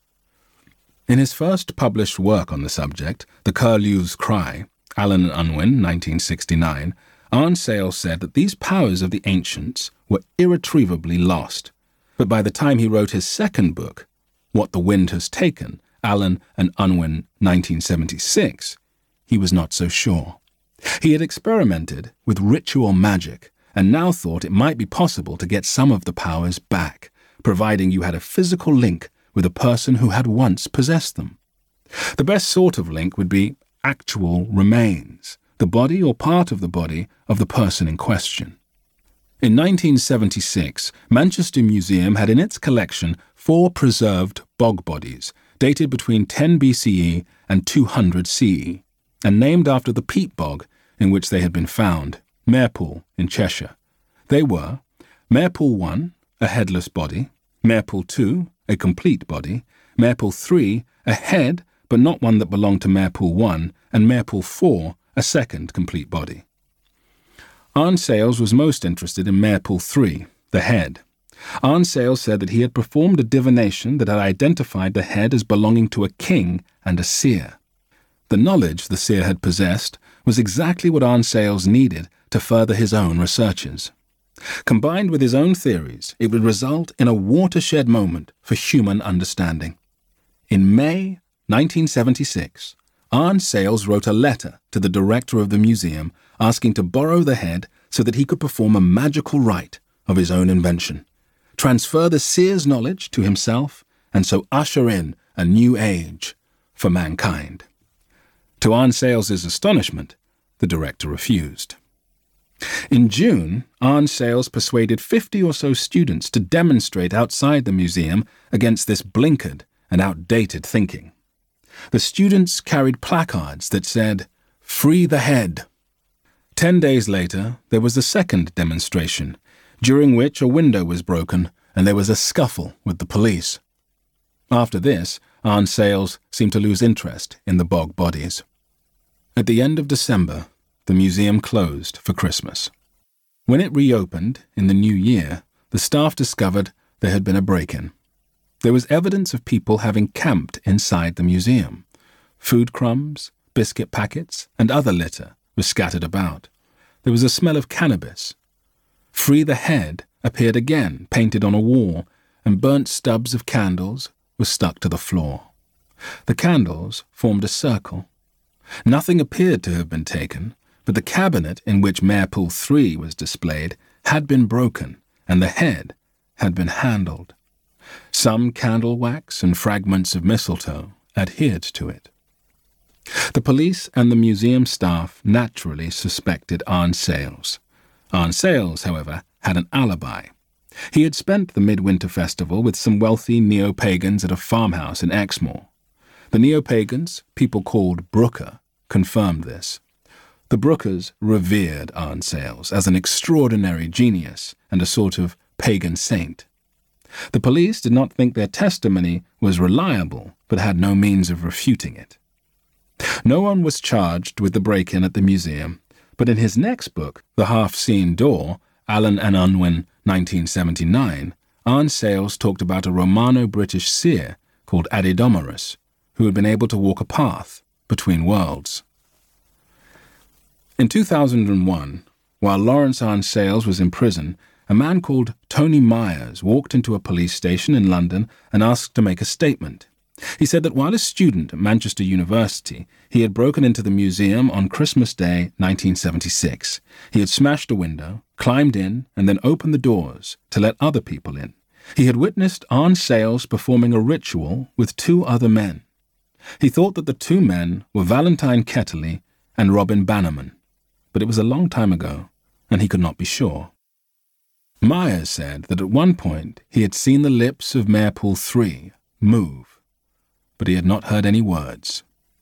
In his first published work on the subject, The Curlew's Cry, Allen and Unwin, nineteen sixty-nine, Arne Sayles said that these powers of the ancients were irretrievably lost. But by the time he wrote his second book, What the Wind Has Taken, Allen and Unwin, nineteen seventy-six, he was not so sure. He had experimented with ritual magic and now thought it might be possible to get some of the powers back, providing you had a physical link with a person who had once possessed them. The best sort of link would be actual remains, the body or part of the body of the person in question. In nineteen seventy-six, Manchester Museum had in its collection four preserved bog bodies, dated between ten B C E and two hundred C E, and named after the peat bog in which they had been found, Marepool in Cheshire. They were Marepool one, a headless body, Marepool two, a complete body, Marepool three, a head, but not one that belonged to Marepool one, and Marepool four, a second complete body. Arne Sayles was most interested in Marepool three, the head. Arne Sayles said that he had performed a divination that had identified the head as belonging to a king and a seer. The knowledge the seer had possessed was exactly what Arne Sayles needed to further his own researches. Combined with his own theories, it would result in a watershed moment for human understanding. In May nineteen seventy-six, Arne Sayles wrote a letter to the director of the museum asking to borrow the head so that he could perform a magical rite of his own invention, transfer the seer's knowledge to himself, and so usher in a new age for mankind. To Arne Sayles' astonishment, the director refused. In June, Arne Sayles persuaded fifty or so students to demonstrate outside the museum against this blinkered and outdated thinking. The students carried placards that said, "Free the head." Ten days later, there was a second demonstration, during which a window was broken and there was a scuffle with the police. After this, Arne Sayles seemed to lose interest in the bog bodies. At the end of December, the museum closed for Christmas. When it reopened in the new year, the staff discovered there had been a break-in. There was evidence of people having camped inside the museum. Food crumbs, biscuit packets, and other litter were scattered about. There was a smell of cannabis. "Free the Head" appeared again, painted on a wall, and burnt stubs of candles were stuck to the floor. The candles formed a circle. Nothing appeared to have been taken, but the cabinet in which Marepool three was displayed had been broken, and the head had been handled. Some candle wax and fragments of mistletoe adhered to it. The police and the museum staff naturally suspected Arne Sayles. Arne Sayles, however, had an alibi. He had spent the Midwinter Festival with some wealthy neo-pagans at a farmhouse in Exmoor. The neo-pagans, people called Brooker, confirmed this. The Brookers revered Arne Sayles as an extraordinary genius and a sort of pagan saint. The police did not think their testimony was reliable, but had no means of refuting it. No one was charged with the break-in at the museum, but in his next book, The Half-Seen Door, Allen and Unwin, nineteen seventy-nine, Arne Sayles talked about a Romano-British seer called Adidomarus, who had been able to walk a path between worlds. In two thousand one, while Lawrence Arne Sayles was in prison, a man called Tony Myers walked into a police station in London and asked to make a statement. He said that while a student at Manchester University, he had broken into the museum on Christmas Day, nineteen seventy-six. He had smashed a window, climbed in, and then opened the doors to let other people in. He had witnessed Arne Sayles performing a ritual with two other men. He thought that the two men were Valentine Ketterley and Robin Bannerman, but it was a long time ago, and he could not be sure. Myers said that at one point he had seen the lips of Maypole three move, but he had not heard any words.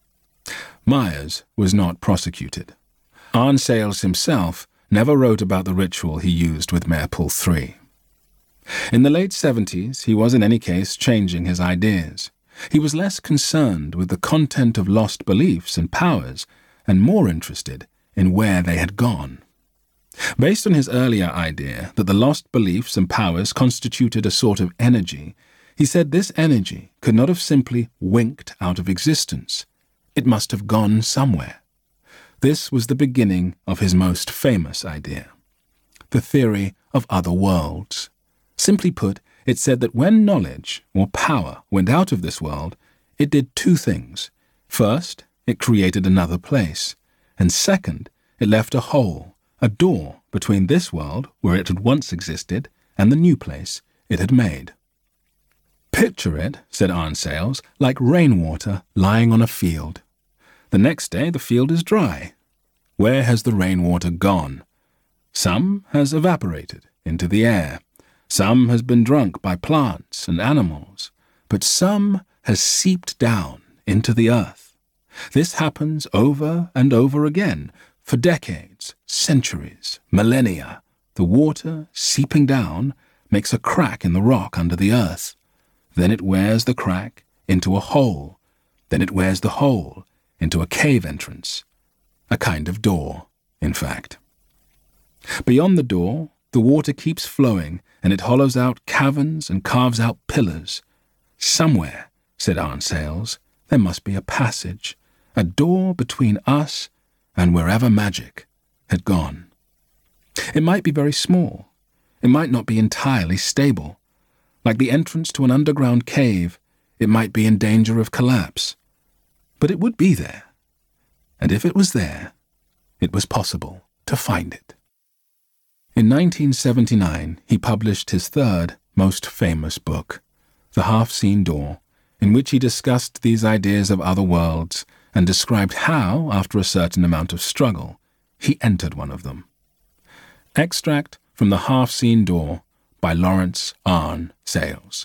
Myers was not prosecuted. Arne Sayles himself never wrote about the ritual he used with Maypole three. In the late seventies, he was in any case changing his ideas. He was less concerned with the content of lost beliefs and powers, and more interested in where they had gone. Based on his earlier idea that the lost beliefs and powers constituted a sort of energy, he said this energy could not have simply winked out of existence. It must have gone somewhere. This was the beginning of his most famous idea, the theory of other worlds. Simply put, it said that when knowledge or power went out of this world, it did two things. First, it created another place, and second, it left a hole, a door between this world, where it had once existed, and the new place it had made. Picture it, said Arne Sayles, like rainwater lying on a field. The next day the field is dry. Where has the rainwater gone? Some has evaporated into the air. Some has been drunk by plants and animals, but some has seeped down into the earth. This happens over and over again, for decades, centuries, millennia. The water seeping down makes a crack in the rock under the earth. Then it wears the crack into a hole. Then it wears the hole into a cave entrance, a kind of door, in fact. Beyond the door, the water keeps flowing, and it hollows out caverns and carves out pillars. Somewhere, said Arne Sayles, there must be a passage, a door between us and wherever magic had gone. It might be very small. It might not be entirely stable. Like the entrance to an underground cave, it might be in danger of collapse. But it would be there. And if it was there, it was possible to find it. In nineteen seventy-nine, he published his third, most famous book, The Half-Seen Door, in which he discussed these ideas of other worlds and described how, after a certain amount of struggle, he entered one of them. Extract from The Half-Seen Door by Lawrence Arne Sayles.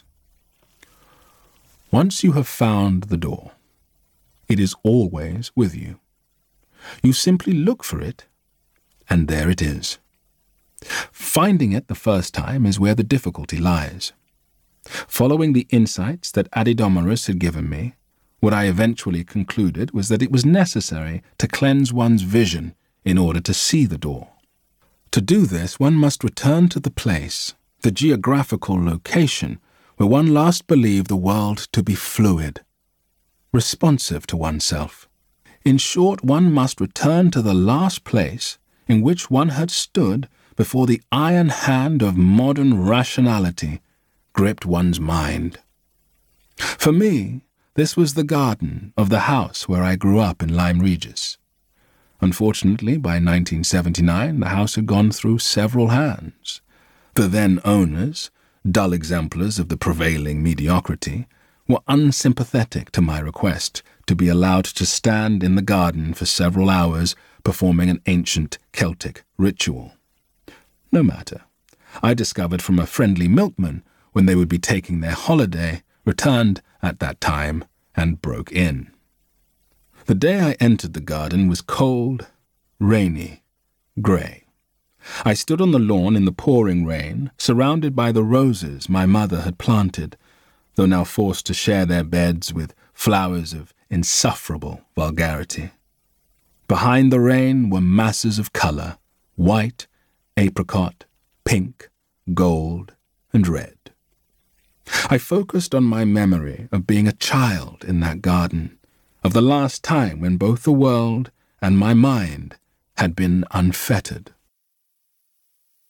Once you have found the door, it is always with you. You simply look for it, and there it is. Finding it the first time is where the difficulty lies. Following the insights that Adidomarus had given me, what I eventually concluded was that it was necessary to cleanse one's vision in order to see the door. To do this, one must return to the place, the geographical location, where one last believed the world to be fluid, responsive to oneself. In short, one must return to the last place in which one had stood before the iron hand of modern rationality gripped one's mind. For me, this was the garden of the house where I grew up in Lyme Regis. Unfortunately, by nineteen seventy-nine, the house had gone through several hands. The then owners, dull exemplars of the prevailing mediocrity, were unsympathetic to my request to be allowed to stand in the garden for several hours performing an ancient Celtic ritual. No matter. I discovered from a friendly milkman when they would be taking their holiday, returned at that time, and broke in. The day I entered the garden was cold, rainy, grey. I stood on the lawn in the pouring rain, surrounded by the roses my mother had planted, though now forced to share their beds with flowers of insufferable vulgarity. Behind the rain were masses of colour, white, apricot, pink, gold, and red. I focused on my memory of being a child in that garden, of the last time when both the world and my mind had been unfettered.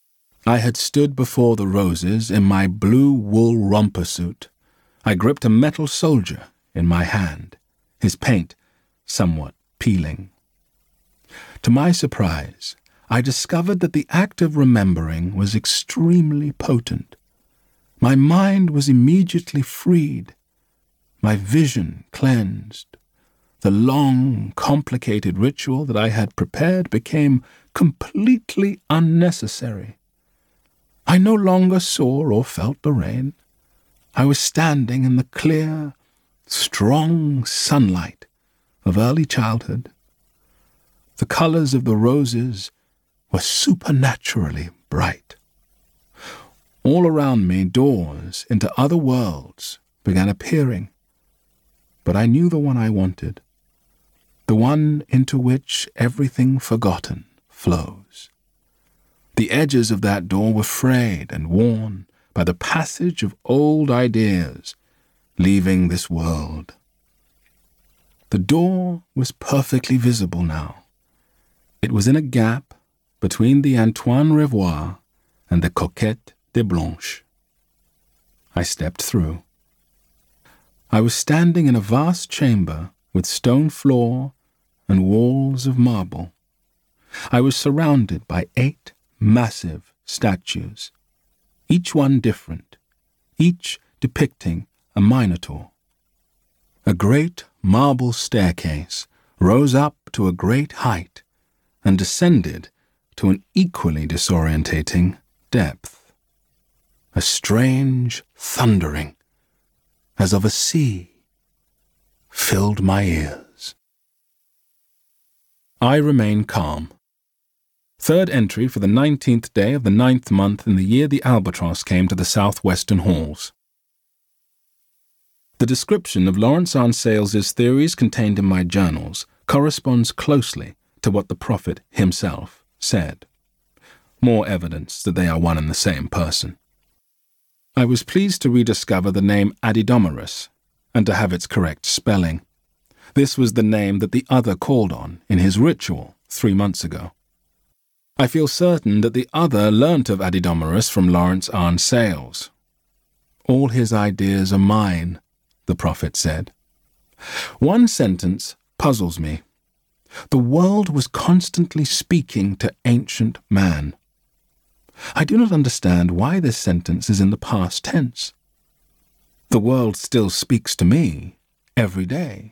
I had stood before the roses in my blue wool romper suit. I gripped a metal soldier in my hand, his paint somewhat peeling. To my surprise, I discovered that the act of remembering was extremely potent. My mind was immediately freed, my vision cleansed. The long, complicated ritual that I had prepared became completely unnecessary. I no longer saw or felt the rain. I was standing in the clear, strong sunlight of early childhood. The colors of the roses were supernaturally bright. All around me, doors into other worlds began appearing, but I knew the one I wanted, the one into which everything forgotten flows. The edges of that door were frayed and worn by the passage of old ideas leaving this world. The door was perfectly visible now. It was in a gap between the Antoine Revoir and the Coquette de Blanche. I stepped through. I was standing in a vast chamber with stone floor and walls of marble. I was surrounded by eight massive statues, each one different, each depicting a minotaur. A great marble staircase rose up to a great height and descended to an equally disorientating depth. A strange thundering, as of a sea, filled my ears. I remain calm. Third entry for the nineteenth day of the ninth month in the year the albatross came to the southwestern halls. The description of Lawrence Arne Sales's theories contained in my journals corresponds closely to what the prophet himself said. More evidence that they are one and the same person. I was pleased to rediscover the name Adidomarus, and to have its correct spelling. This was the name that the other called on in his ritual three months ago. I feel certain that the other learnt of Adidomarus from Lawrence Arne Sales. All his ideas are mine, the prophet said. One sentence puzzles me. The world was constantly speaking to ancient man. I do not understand why this sentence is in the past tense. The world still speaks to me every day.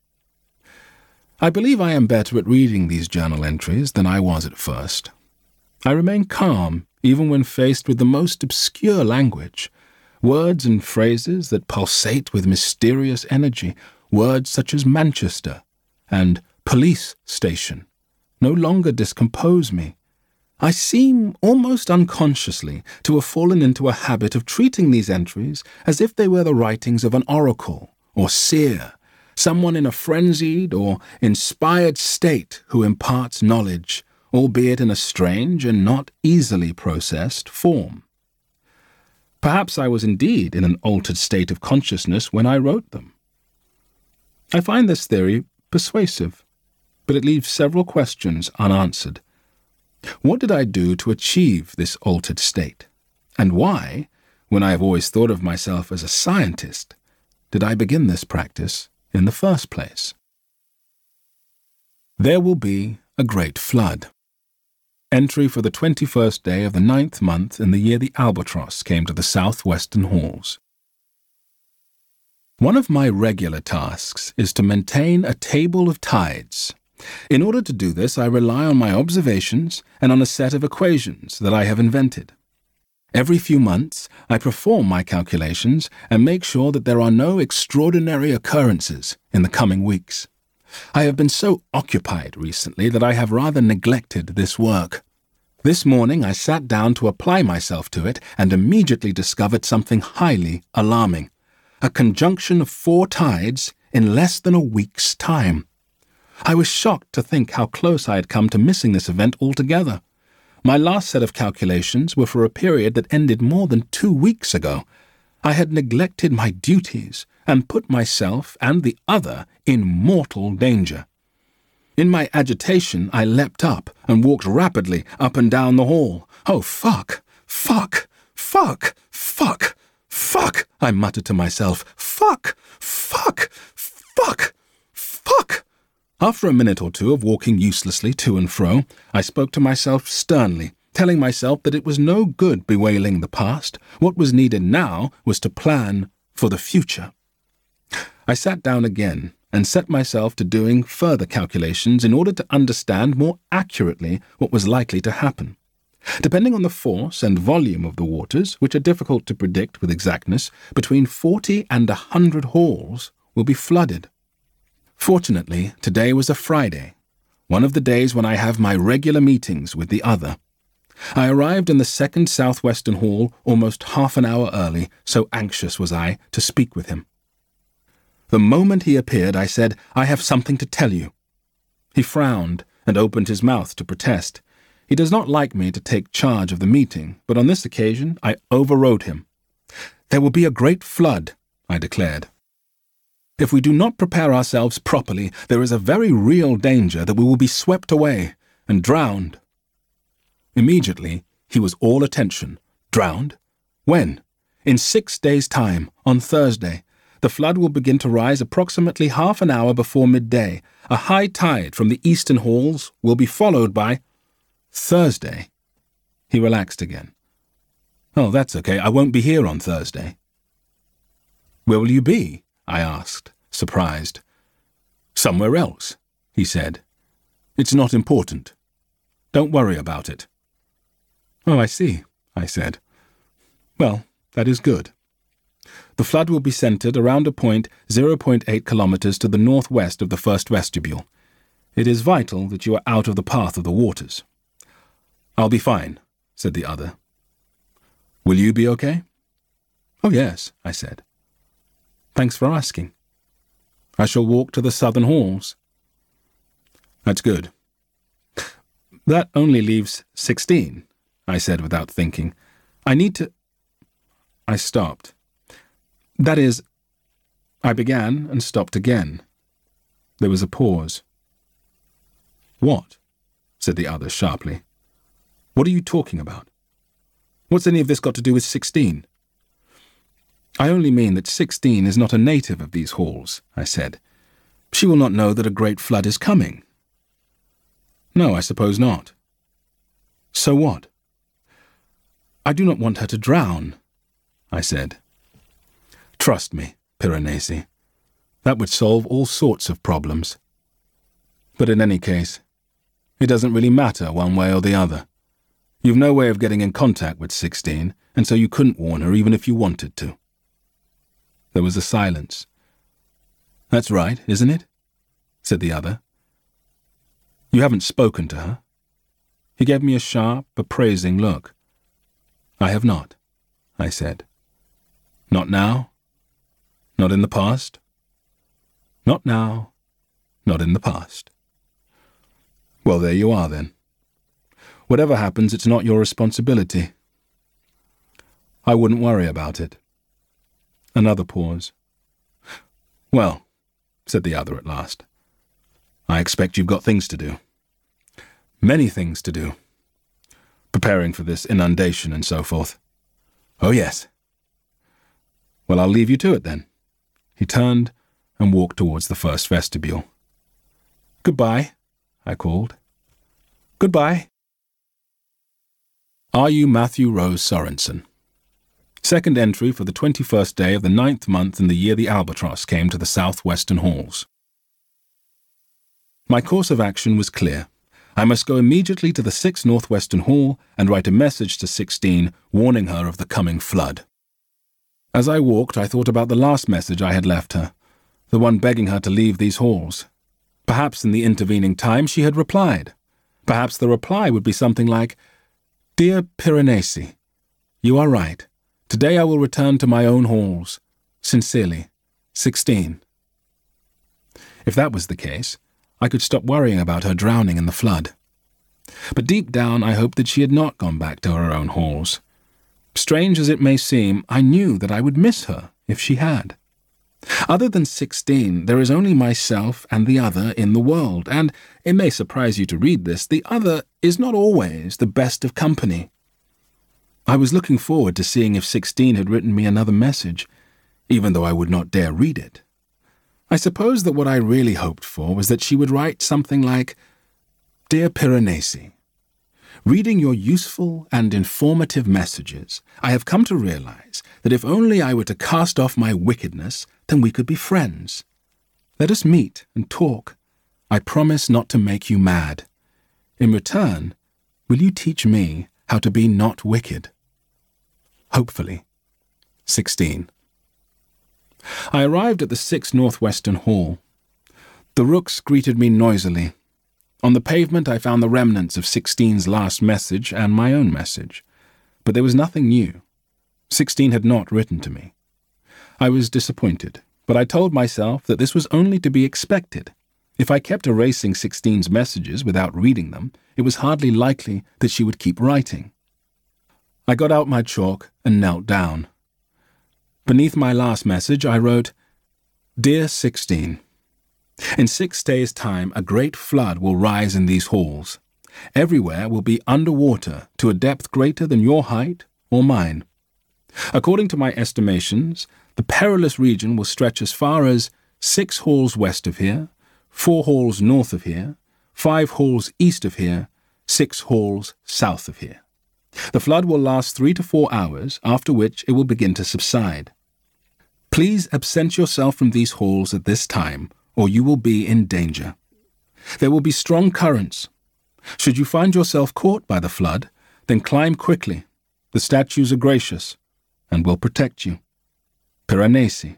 I believe I am better at reading these journal entries than I was at first. I remain calm even when faced with the most obscure language, words and phrases that pulsate with mysterious energy, words such as Manchester and police station no longer discompose me. I seem, almost unconsciously, to have fallen into a habit of treating these entries as if they were the writings of an oracle or seer, someone in a frenzied or inspired state who imparts knowledge, albeit in a strange and not easily processed form. Perhaps I was indeed in an altered state of consciousness when I wrote them. I find this theory persuasive, but it leaves several questions unanswered. What did I do to achieve this altered state? And why, when I have always thought of myself as a scientist, did I begin this practice in the first place? There will be a great flood. Entry for the twenty-first day of the ninth month in the year the albatross came to the southwestern halls. One of my regular tasks is to maintain a table of tides. In order to do this, I rely on my observations and on a set of equations that I have invented. Every few months, I perform my calculations and make sure that there are no extraordinary occurrences in the coming weeks. I have been so occupied recently that I have rather neglected this work. This morning I sat down to apply myself to it and immediately discovered something highly alarming. A conjunction of four tides in less than a week's time. I was shocked to think how close I had come to missing this event altogether. My last set of calculations were for a period that ended more than two weeks ago. I had neglected my duties and put myself and the other in mortal danger. In my agitation, I leapt up and walked rapidly up and down the hall. Oh, fuck! Fuck! Fuck! Fuck! Fuck! I muttered to myself. Fuck! Fuck! Fuck! Fuck! After a minute or two of walking uselessly to and fro, I spoke to myself sternly, telling myself that it was no good bewailing the past. What was needed now was to plan for the future. I sat down again and set myself to doing further calculations in order to understand more accurately what was likely to happen. Depending on the force and volume of the waters, which are difficult to predict with exactness, between forty and a hundred halls will be flooded. Fortunately, today was a Friday, one of the days when I have my regular meetings with the other. I arrived in the second southwestern hall almost half an hour early, so anxious was I to speak with him. The moment he appeared, I said, "I have something to tell you." He frowned and opened his mouth to protest. He does not like me to take charge of the meeting, but on this occasion I overrode him. "There will be a great flood," I declared. "If we do not prepare ourselves properly, there is a very real danger that we will be swept away and drowned." Immediately, he was all attention. Drowned? When? In six days' time, on Thursday. The flood will begin to rise approximately half an hour before midday. A high tide from the eastern halls will be followed by... Thursday? He relaxed again. "Oh, that's okay. I won't be here on Thursday." "Where will you be?" I asked, surprised. "Somewhere else," he said. "It's not important. Don't worry about it." "Oh, I see," I said. "Well, that is good. The flood will be centered around a point zero point eight kilometers to the northwest of the first vestibule. It is vital that you are out of the path of the waters." "I'll be fine," said the other. "Will you be okay?" "Oh, yes," I said. "Thanks for asking. I shall walk to the southern halls." "That's good." "That only leaves sixteen," I said without thinking. "I need to—" I stopped. That is, I began and stopped again. There was a pause. "What?" said the other sharply. "What are you talking about? What's any of this got to do with sixteen?" "I only mean that sixteen is not a native of these halls," I said. "She will not know that a great flood is coming." "No, I suppose not." "So what?" "I do not want her to drown," I said. "Trust me, Piranesi. That would solve all sorts of problems. But in any case, it doesn't really matter one way or the other. You've no way of getting in contact with sixteen, and so you couldn't warn her even if you wanted to." There was a silence. "That's right, isn't it?" said the other. "You haven't spoken to her?" He gave me a sharp, appraising look. "I have not," I said. "Not now? Not in the past?" "Not now, not in the past." "Well, there you are, then. Whatever happens, it's not your responsibility." "I wouldn't worry about it." Another pause. "Well," said the other at last, "I expect you've got things to do. Many things to do. Preparing for this inundation and so forth." "Oh, yes." "Well, I'll leave you to it, then." He turned and walked towards the first vestibule. "Goodbye," I called. "Goodbye." Are You Matthew Rose Sorensen? Second entry for the twenty-first day of the ninth month in the year the Albatross came to the southwestern halls. My course of action was clear. I must go immediately to the sixth northwestern hall and write a message to sixteen, warning her of the coming flood. As I walked, I thought about the last message I had left her, the one begging her to leave these halls. Perhaps in the intervening time she had replied. Perhaps the reply would be something like, "Dear Piranesi, you are right. Today I will return to my own halls. Sincerely, sixteen." If that was the case, I could stop worrying about her drowning in the flood. But deep down I hoped that she had not gone back to her own halls. Strange as it may seem, I knew that I would miss her if she had. Other than sixteen, there is only myself and the other in the world, and, it may surprise you to read this, the other is not always the best of company. I was looking forward to seeing if sixteen had written me another message, even though I would not dare read it. I suppose that what I really hoped for was that she would write something like, "Dear Piranesi, reading your useful and informative messages, I have come to realize that if only I were to cast off my wickedness, then we could be friends. Let us meet and talk. I promise not to make you mad. In return, will you teach me how to be not wicked? Hopefully, sixteen." I arrived at the six Northwestern Hall. The rooks greeted me noisily. On the pavement I found the remnants of sixteen's last message and my own message, but there was nothing new. sixteen had not written to me. I was disappointed, but I told myself that this was only to be expected. If I kept erasing sixteen's messages without reading them, it was hardly likely that she would keep writing. I got out my chalk and knelt down. Beneath my last message I wrote, "Dear sixteen, in six days' time a great flood will rise in these halls. Everywhere will be under water to a depth greater than your height or mine. According to my estimations, the perilous region will stretch as far as six halls west of here, four halls north of here, five halls east of here, six halls south of here. The flood will last three to four hours, after which it will begin to subside. Please absent yourself from these halls at this time, or you will be in danger. There will be strong currents. Should you find yourself caught by the flood, then climb quickly. The statues are gracious and will protect you. Piranesi."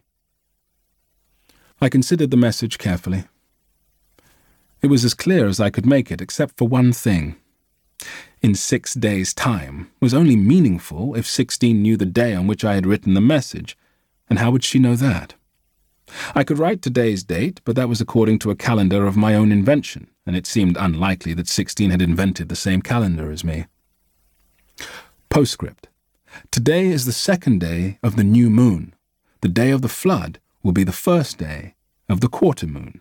I considered the message carefully. It was as clear as I could make it, except for one thing. "In six days' time" was only meaningful if sixteen knew the day on which I had written the message, and how would she know that? I could write today's date, but that was according to a calendar of my own invention, and it seemed unlikely that sixteen had invented the same calendar as me. Postscript. Today is the second day of the new moon. The day of the flood will be the first day of the quarter moon.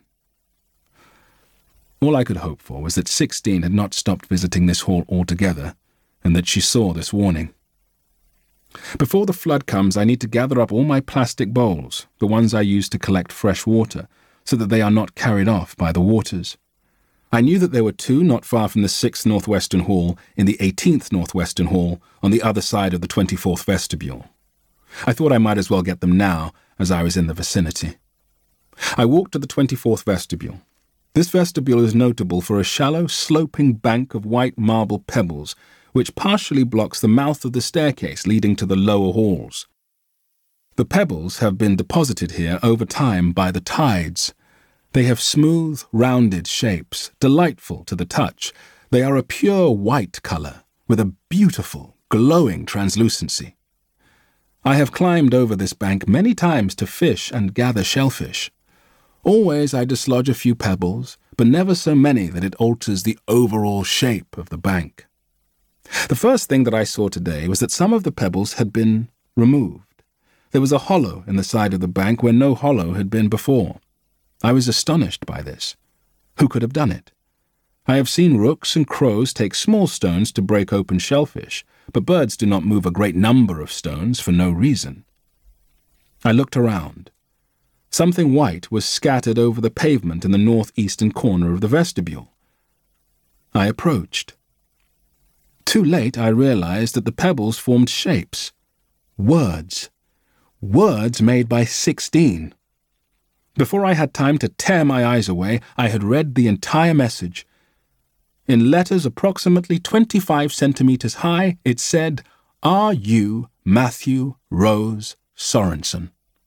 All I could hope for was that sixteen had not stopped visiting this hall altogether, and that she saw this warning. Before the flood comes, I need to gather up all my plastic bowls, the ones I use to collect fresh water, so that they are not carried off by the waters. I knew that there were two not far from the sixth Northwestern Hall in the eighteenth Northwestern Hall on the other side of the twenty-fourth vestibule. I thought I might as well get them now, as I was in the vicinity. I walked to the twenty-fourth vestibule. This vestibule is notable for a shallow, sloping bank of white marble pebbles, which partially blocks the mouth of the staircase leading to the lower halls. The pebbles have been deposited here over time by the tides. They have smooth, rounded shapes, delightful to the touch. They are a pure white colour, with a beautiful, glowing translucency. I have climbed over this bank many times to fish and gather shellfish. Always I dislodge a few pebbles, but never so many that it alters the overall shape of the bank. The first thing that I saw today was that some of the pebbles had been removed. There was a hollow in the side of the bank where no hollow had been before. I was astonished by this. Who could have done it? I have seen rooks and crows take small stones to break open shellfish, but birds do not move a great number of stones for no reason. I looked around. Something white was scattered over the pavement in the northeastern corner of the vestibule. I approached. Too late I realized that the pebbles formed shapes. Words. Words made by sixteen. Before I had time to tear my eyes away, I had read the entire message. In letters approximately twenty-five centimeters high, it said, "Are you Matthew Rose Sorensen?"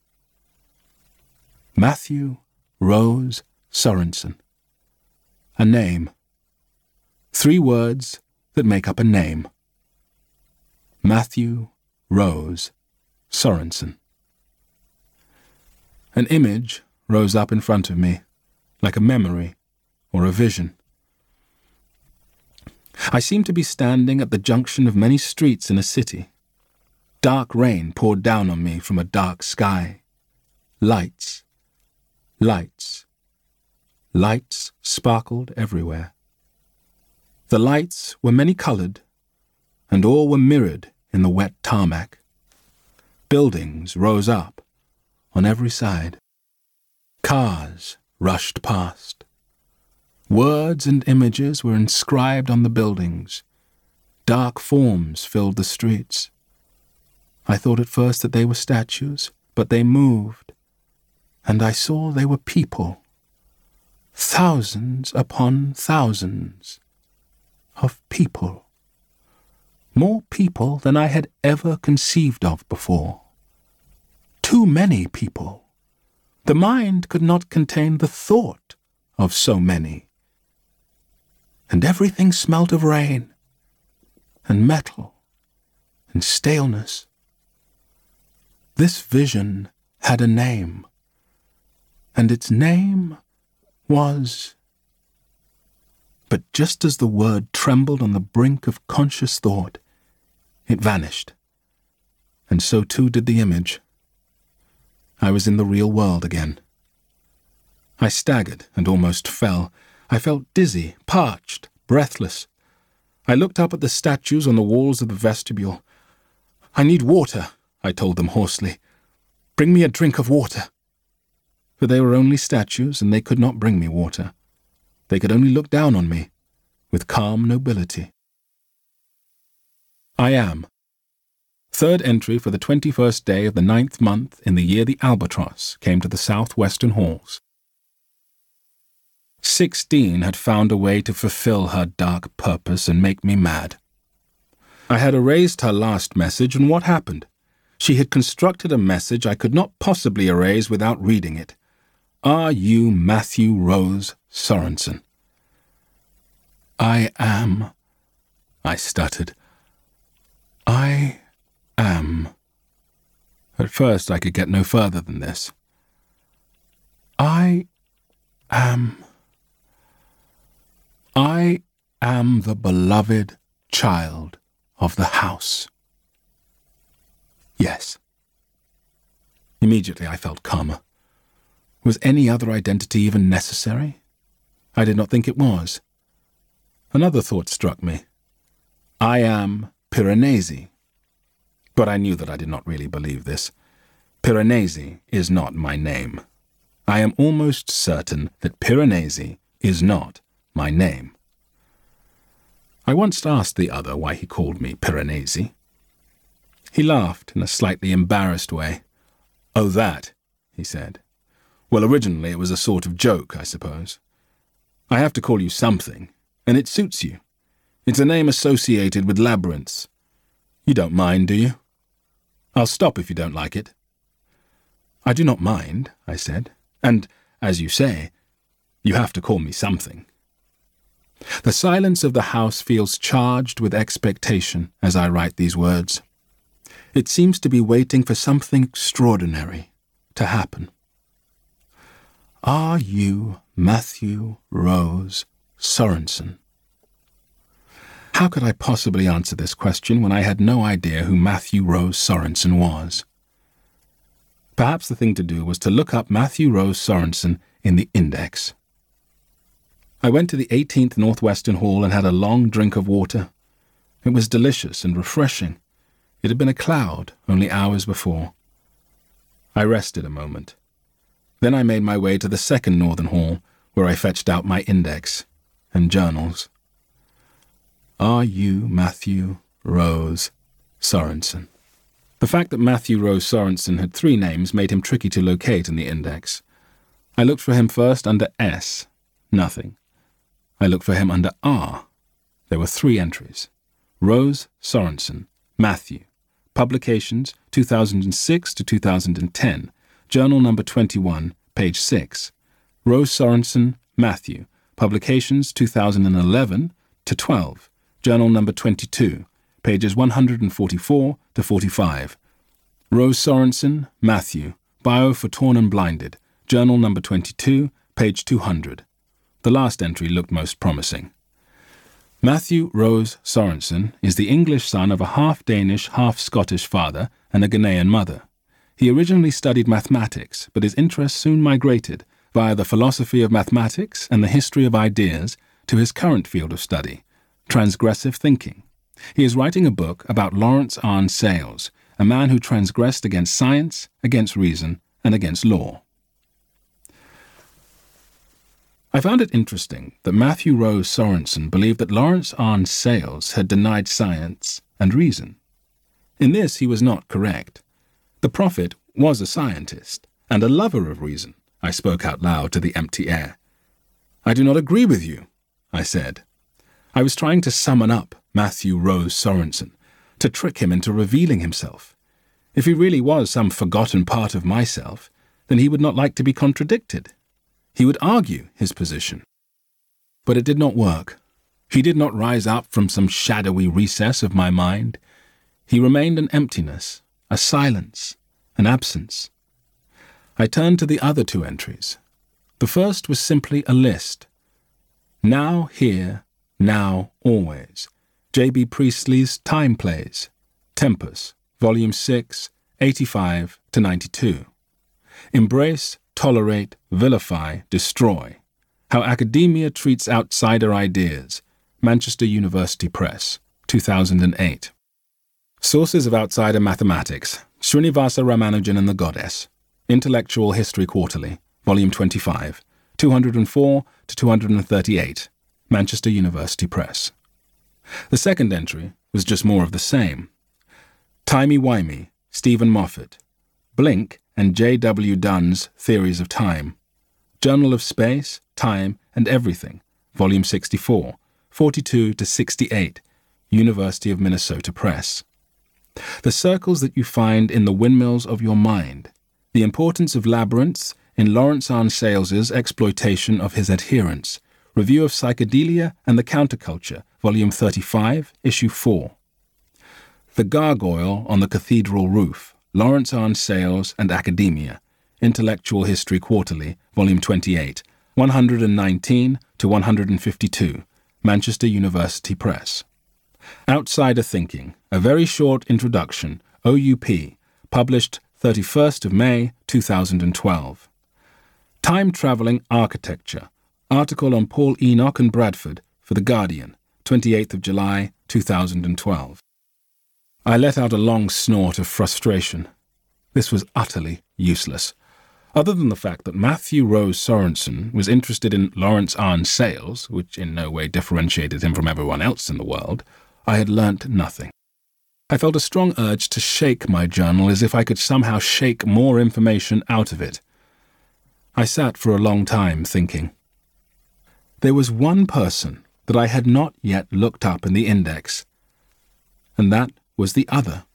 Matthew Rose Sorensen. A name. Three words that make up a name. Matthew Rose Sorensen. An image rose up in front of me, like a memory or a vision. I seemed to be standing at the junction of many streets in a city. Dark rain poured down on me from a dark sky. Lights. Lights. Lights sparkled everywhere. The lights were many-coloured, and all were mirrored in the wet tarmac. Buildings rose up on every side. Cars rushed past. Words and images were inscribed on the buildings. Dark forms filled the streets. I thought at first that they were statues, but they moved, and I saw they were people. Thousands upon thousands of people. More people than I had ever conceived of before. Too many people. The mind could not contain the thought of so many. And everything smelt of rain, and metal, and staleness. This vision had a name, and its name was... But just as the word trembled on the brink of conscious thought, it vanished, and so too did the image. I was in the real world again. I staggered and almost fell. I felt dizzy, parched, breathless. I looked up at the statues on the walls of the vestibule. "I need water," I told them hoarsely. "Bring me a drink of water." For they were only statues, and they could not bring me water. They could only look down on me with calm nobility. I am. Third entry for the twenty-first day of the ninth month in the year the albatross came to the southwestern halls. Sixteen had found a way to fulfill her dark purpose and make me mad. I had erased her last message, and what happened? She had constructed a message I could not possibly erase without reading it. Are you Matthew Rose Sorensen? I am, I stuttered. I am. At first I could get no further than this. I am. I am the beloved child of the house. Yes. Immediately I felt calmer. Was any other identity even necessary? I did not think it was. Another thought struck me. I am Piranesi. But I knew that I did not really believe this. Piranesi is not my name. I am almost certain that Piranesi is not my name. I once asked the other why he called me Piranesi. He laughed in a slightly embarrassed way. "Oh, that," he said. "Well, originally it was a sort of joke, I suppose. I have to call you something, and it suits you. It's a name associated with labyrinths. You don't mind, do you? I'll stop if you don't like it." "I do not mind," I said. "And, as you say, you have to call me something." The silence of the house feels charged with expectation as I write these words. It seems to be waiting for something extraordinary to happen. Are you Matthew Rose Sorensen? How could I possibly answer this question when I had no idea who Matthew Rose Sorensen was? Perhaps the thing to do was to look up Matthew Rose Sorensen in the index. I went to the eighteenth Northwestern Hall and had a long drink of water. It was delicious and refreshing. It had been a cloud only hours before. I rested a moment. Then I made my way to the second Northern Hall, where I fetched out my index and journals. Are you Matthew Rose Sorensen? The fact that Matthew Rose Sorensen had three names made him tricky to locate in the index. I looked for him first under S. Nothing. I looked for him under R. There were three entries. Rose Sorensen, Matthew. Publications two thousand six to two thousand ten. Journal number twenty-one, page six. Rose Sorensen, Matthew. Publications two thousand eleven to twelve. Journal number twenty-two, pages one hundred forty-four to forty-five. Rose Sorensen, Matthew. Bio for Torn and Blinded. Journal number twenty-two, page two hundred. The last entry looked most promising. Matthew Rose Sorensen is the English son of a half-Danish, half-Scottish father and a Ghanaian mother. He originally studied mathematics, but his interest soon migrated, via the philosophy of mathematics and the history of ideas, to his current field of study, transgressive thinking. He is writing a book about Lawrence Arne Sayles, a man who transgressed against science, against reason, and against law. I found it interesting that Matthew Rose Sorensen believed that Lawrence Arne Sayles had denied science and reason. In this he was not correct. The prophet was a scientist and a lover of reason. I spoke out loud to the empty air. I do not agree with you, I said. I was trying to summon up Matthew Rose Sorensen, to trick him into revealing himself. If he really was some forgotten part of myself, then he would not like to be contradicted. He would argue his position. But it did not work. He did not rise up from some shadowy recess of my mind. He remained an emptiness, a silence, an absence. I turned to the other two entries. The first was simply a list. Now, here, now, always. J B Priestley's Time Plays, Tempus, Volume six, eighty-five to ninety-two. Embrace, Tolerate, Vilify, Destroy. How Academia Treats Outsider Ideas. Manchester University Press, two thousand eight. Sources of Outsider Mathematics. Srinivasa Ramanujan and the Goddess. Intellectual History Quarterly, Volume twenty-five, two hundred four to two hundred thirty-eight. Manchester University Press. The second entry was just more of the same. Timey-wimey, Stephen Moffat. Blink and J W Dunn's Theories of Time. Journal of Space, Time, and Everything, Volume sixty-four, forty-two to sixty-eight, University of Minnesota Press. The circles that you find in the windmills of your mind. The importance of labyrinths in Lawrence Arne Sayles' exploitation of his adherents. Review of Psychedelia and the Counterculture, Volume thirty-five, Issue four. The Gargoyle on the Cathedral Roof, Lawrence Arne Sayles and Academia, Intellectual History Quarterly, Volume twenty-eight, one hundred nineteen to one hundred fifty-two, Manchester University Press. Outsider Thinking, a very short introduction, O U P, published thirty-first of May two thousand twelve. Time-Traveling Architecture, article on Paul Enoch and Bradford for The Guardian, twenty-eighth of July two thousand twelve. I let out a long snort of frustration. This was utterly useless. Other than the fact that Matthew Rose Sorensen was interested in Lawrence Arne Sayles, which in no way differentiated him from everyone else in the world, I had learnt nothing. I felt a strong urge to shake my journal as if I could somehow shake more information out of it. I sat for a long time thinking. There was one person that I had not yet looked up in the index, and that was the other.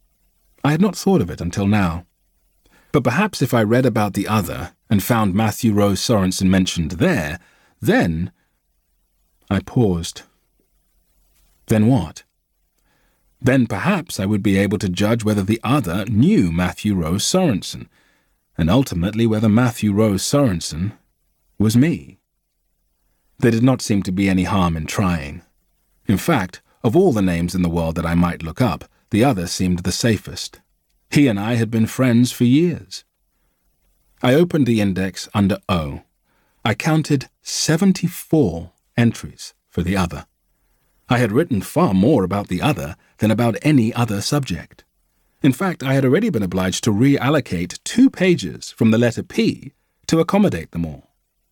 I had not thought of it until now. But perhaps if I read about the other and found Matthew Rose Sorensen mentioned there, then... I paused. Then what? Then perhaps I would be able to judge whether the other knew Matthew Rose Sorensen, and ultimately whether Matthew Rose Sorensen was me. There did not seem to be any harm in trying. In fact, of all the names in the world that I might look up, the other seemed the safest. He and I had been friends for years. I opened the index under O. I counted seventy-four entries for the other. I had written far more about the other than about any other subject. In fact, I had already been obliged to reallocate two pages from the letter P to accommodate them all.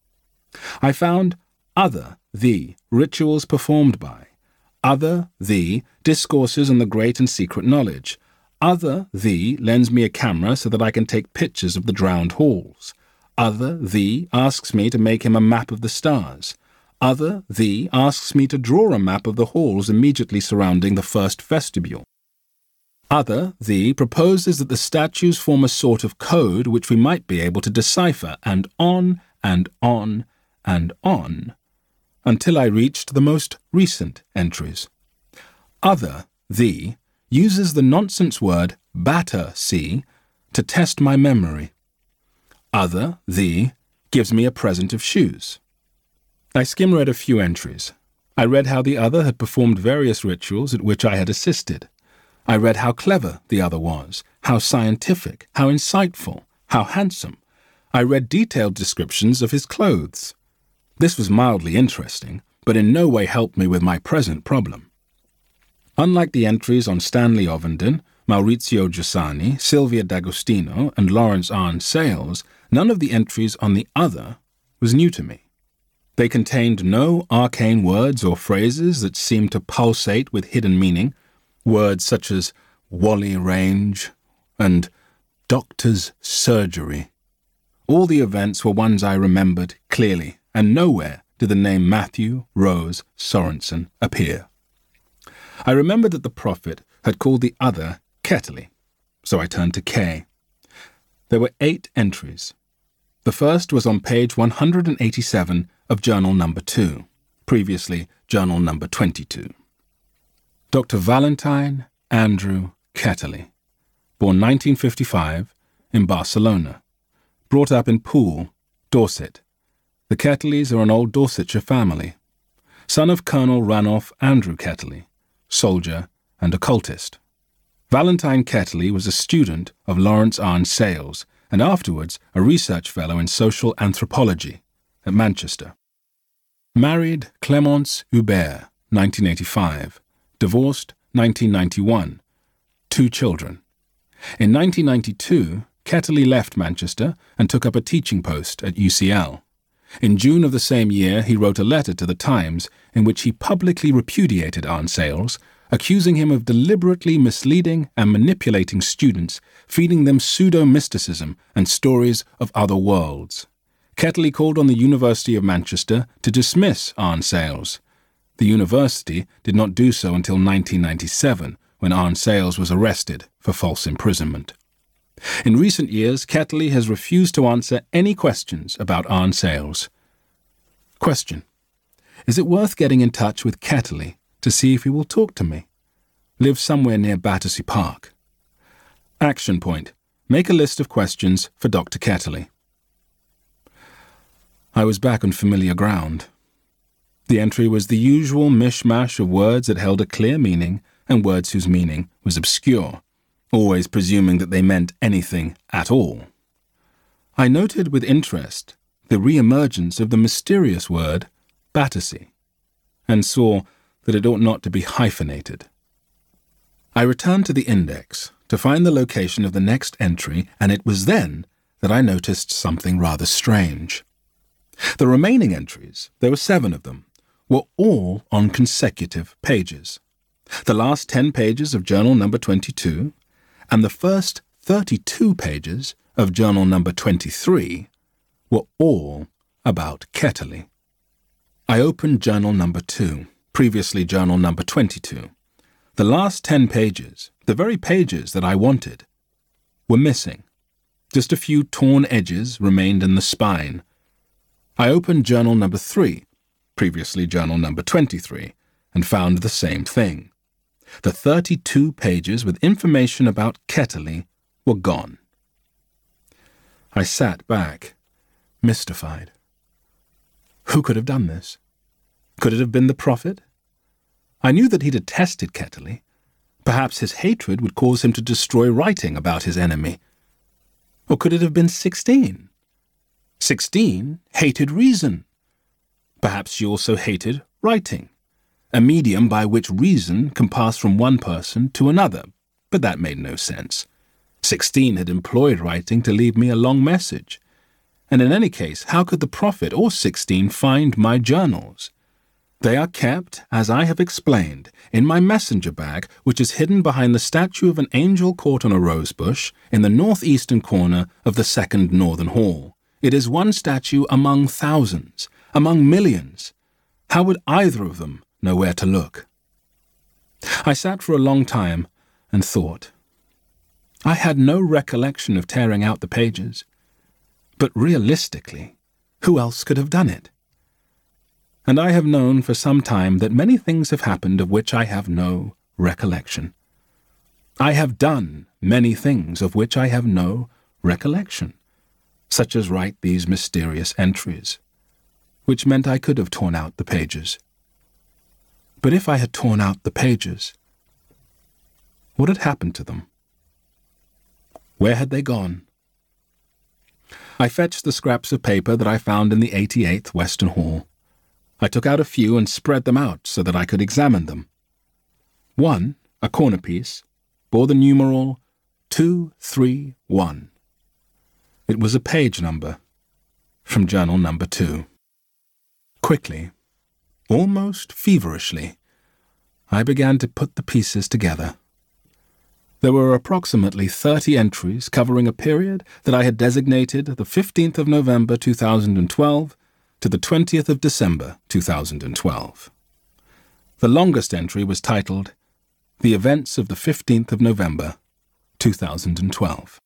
I found Other, the, Rituals Performed By. Other, the, Discourses on the Great and Secret Knowledge. Other, the, lends me a camera so that I can take pictures of the drowned halls. Other, the, asks me to make him a map of the stars. Other, the, asks me to draw a map of the halls immediately surrounding the first vestibule. Other, the, proposes that the statues form a sort of code which we might be able to decipher, and on, and on, and on, until I reached the most recent entries. Other, the, uses the nonsense word Battersea to test my memory. Other, the, gives me a present of shoes. I skim-read a few entries. I read how the other had performed various rituals at which I had assisted. I read how clever the other was, how scientific, how insightful, how handsome. I read detailed descriptions of his clothes. This was mildly interesting, but in no way helped me with my present problem. Unlike the entries on Stanley Ovenden, Maurizio Giussani, Silvia D'Agostino, and Lawrence Arne Sales, none of the entries on the other was new to me. They contained no arcane words or phrases that seemed to pulsate with hidden meaning, words such as Whalley Range and doctor's surgery. All the events were ones I remembered clearly, and nowhere did the name Matthew Rose Sorensen appear. I remembered that the prophet had called the other Kettley, so I turned to K. There were eight entries. The first was on page one hundred eighty-seven of Journal Number two, previously Journal Number twenty-two. Doctor Valentine Andrew Kettley, born nineteen fifty-five in Barcelona, brought up in Poole, Dorset. The Kettleys are an old Dorsetshire family. Son of Colonel Ranulph Andrew Kettley, soldier and occultist. Valentine Kettley was a student of Lawrence Arne Sales and afterwards a research fellow in social anthropology at Manchester. Married Clémence Hubert, nineteen eighty-five. Divorced, nineteen ninety-one. Two children. In nineteen ninety-two, Kettley left Manchester and took up a teaching post at U C L. In June of the same year, he wrote a letter to the Times in which he publicly repudiated Arne Sales, accusing him of deliberately misleading and manipulating students, feeding them pseudo-mysticism and stories of other worlds. Kettley called on the University of Manchester to dismiss Arne Sales. The university did not do so until nineteen ninety-seven, when Arne Sales was arrested for false imprisonment. In recent years, Kettley has refused to answer any questions about Arne Sales. Question: is it worth getting in touch with Kettley to see if he will talk to me? Live somewhere near Battersea Park. Action point: make a list of questions for Doctor Kettley. I was back on familiar ground. The entry was the usual mishmash of words that held a clear meaning and words whose meaning was obscure, always presuming that they meant anything at all. I noted with interest the re-emergence of the mysterious word Battersea, and saw that it ought not to be hyphenated. I returned to the index to find the location of the next entry, and it was then that I noticed something rather strange. The remaining entries, there were seven of them, were all on consecutive pages. The last ten pages of Journal Number twenty-two and the first thirty-two pages of Journal Number twenty-three were all about Kettley. I opened Journal Number two, previously Journal Number twenty-two. The last ten pages, the very pages that I wanted, were missing. Just a few torn edges remained in the spine. I opened Journal Number three, previously Journal Number twenty-three, and found the same thing. The thirty-two pages with information about Kettley were gone. I sat back, mystified. Who could have done this? Could it have been the prophet? I knew that he detested Kettley. Perhaps his hatred would cause him to destroy writing about his enemy. Or could it have been Sixteen? Sixteen hated reason. Perhaps she also hated writing, a medium by which reason can pass from one person to another, but that made no sense. Sixteen had employed writing to leave me a long message, and in any case, how could the prophet or Sixteen find my journals? They are kept, as I have explained, in my messenger bag, which is hidden behind the statue of an angel caught on a rosebush in the northeastern corner of the second northern hall. It is one statue among thousands, among millions. How would either of them know where to look? I sat for a long time and thought. I had no recollection of tearing out the pages. But realistically, who else could have done it? And I have known for some time that many things have happened of which I have no recollection. I have done many things of which I have no recollection, such as write these mysterious entries, which meant I could have torn out the pages. But if I had torn out the pages, what had happened to them? Where had they gone? I fetched the scraps of paper that I found in the eighty-eighth Western Hall. I took out a few and spread them out so that I could examine them. One, a corner piece, bore the numeral two three one. It was a page number from journal number two. Quickly, almost feverishly, I began to put the pieces together. There were approximately thirty entries covering a period that I had designated the fifteenth of November two thousand twelve to the twentieth of December two thousand twelve. The longest entry was titled The Events of the fifteenth of November two thousand twelve.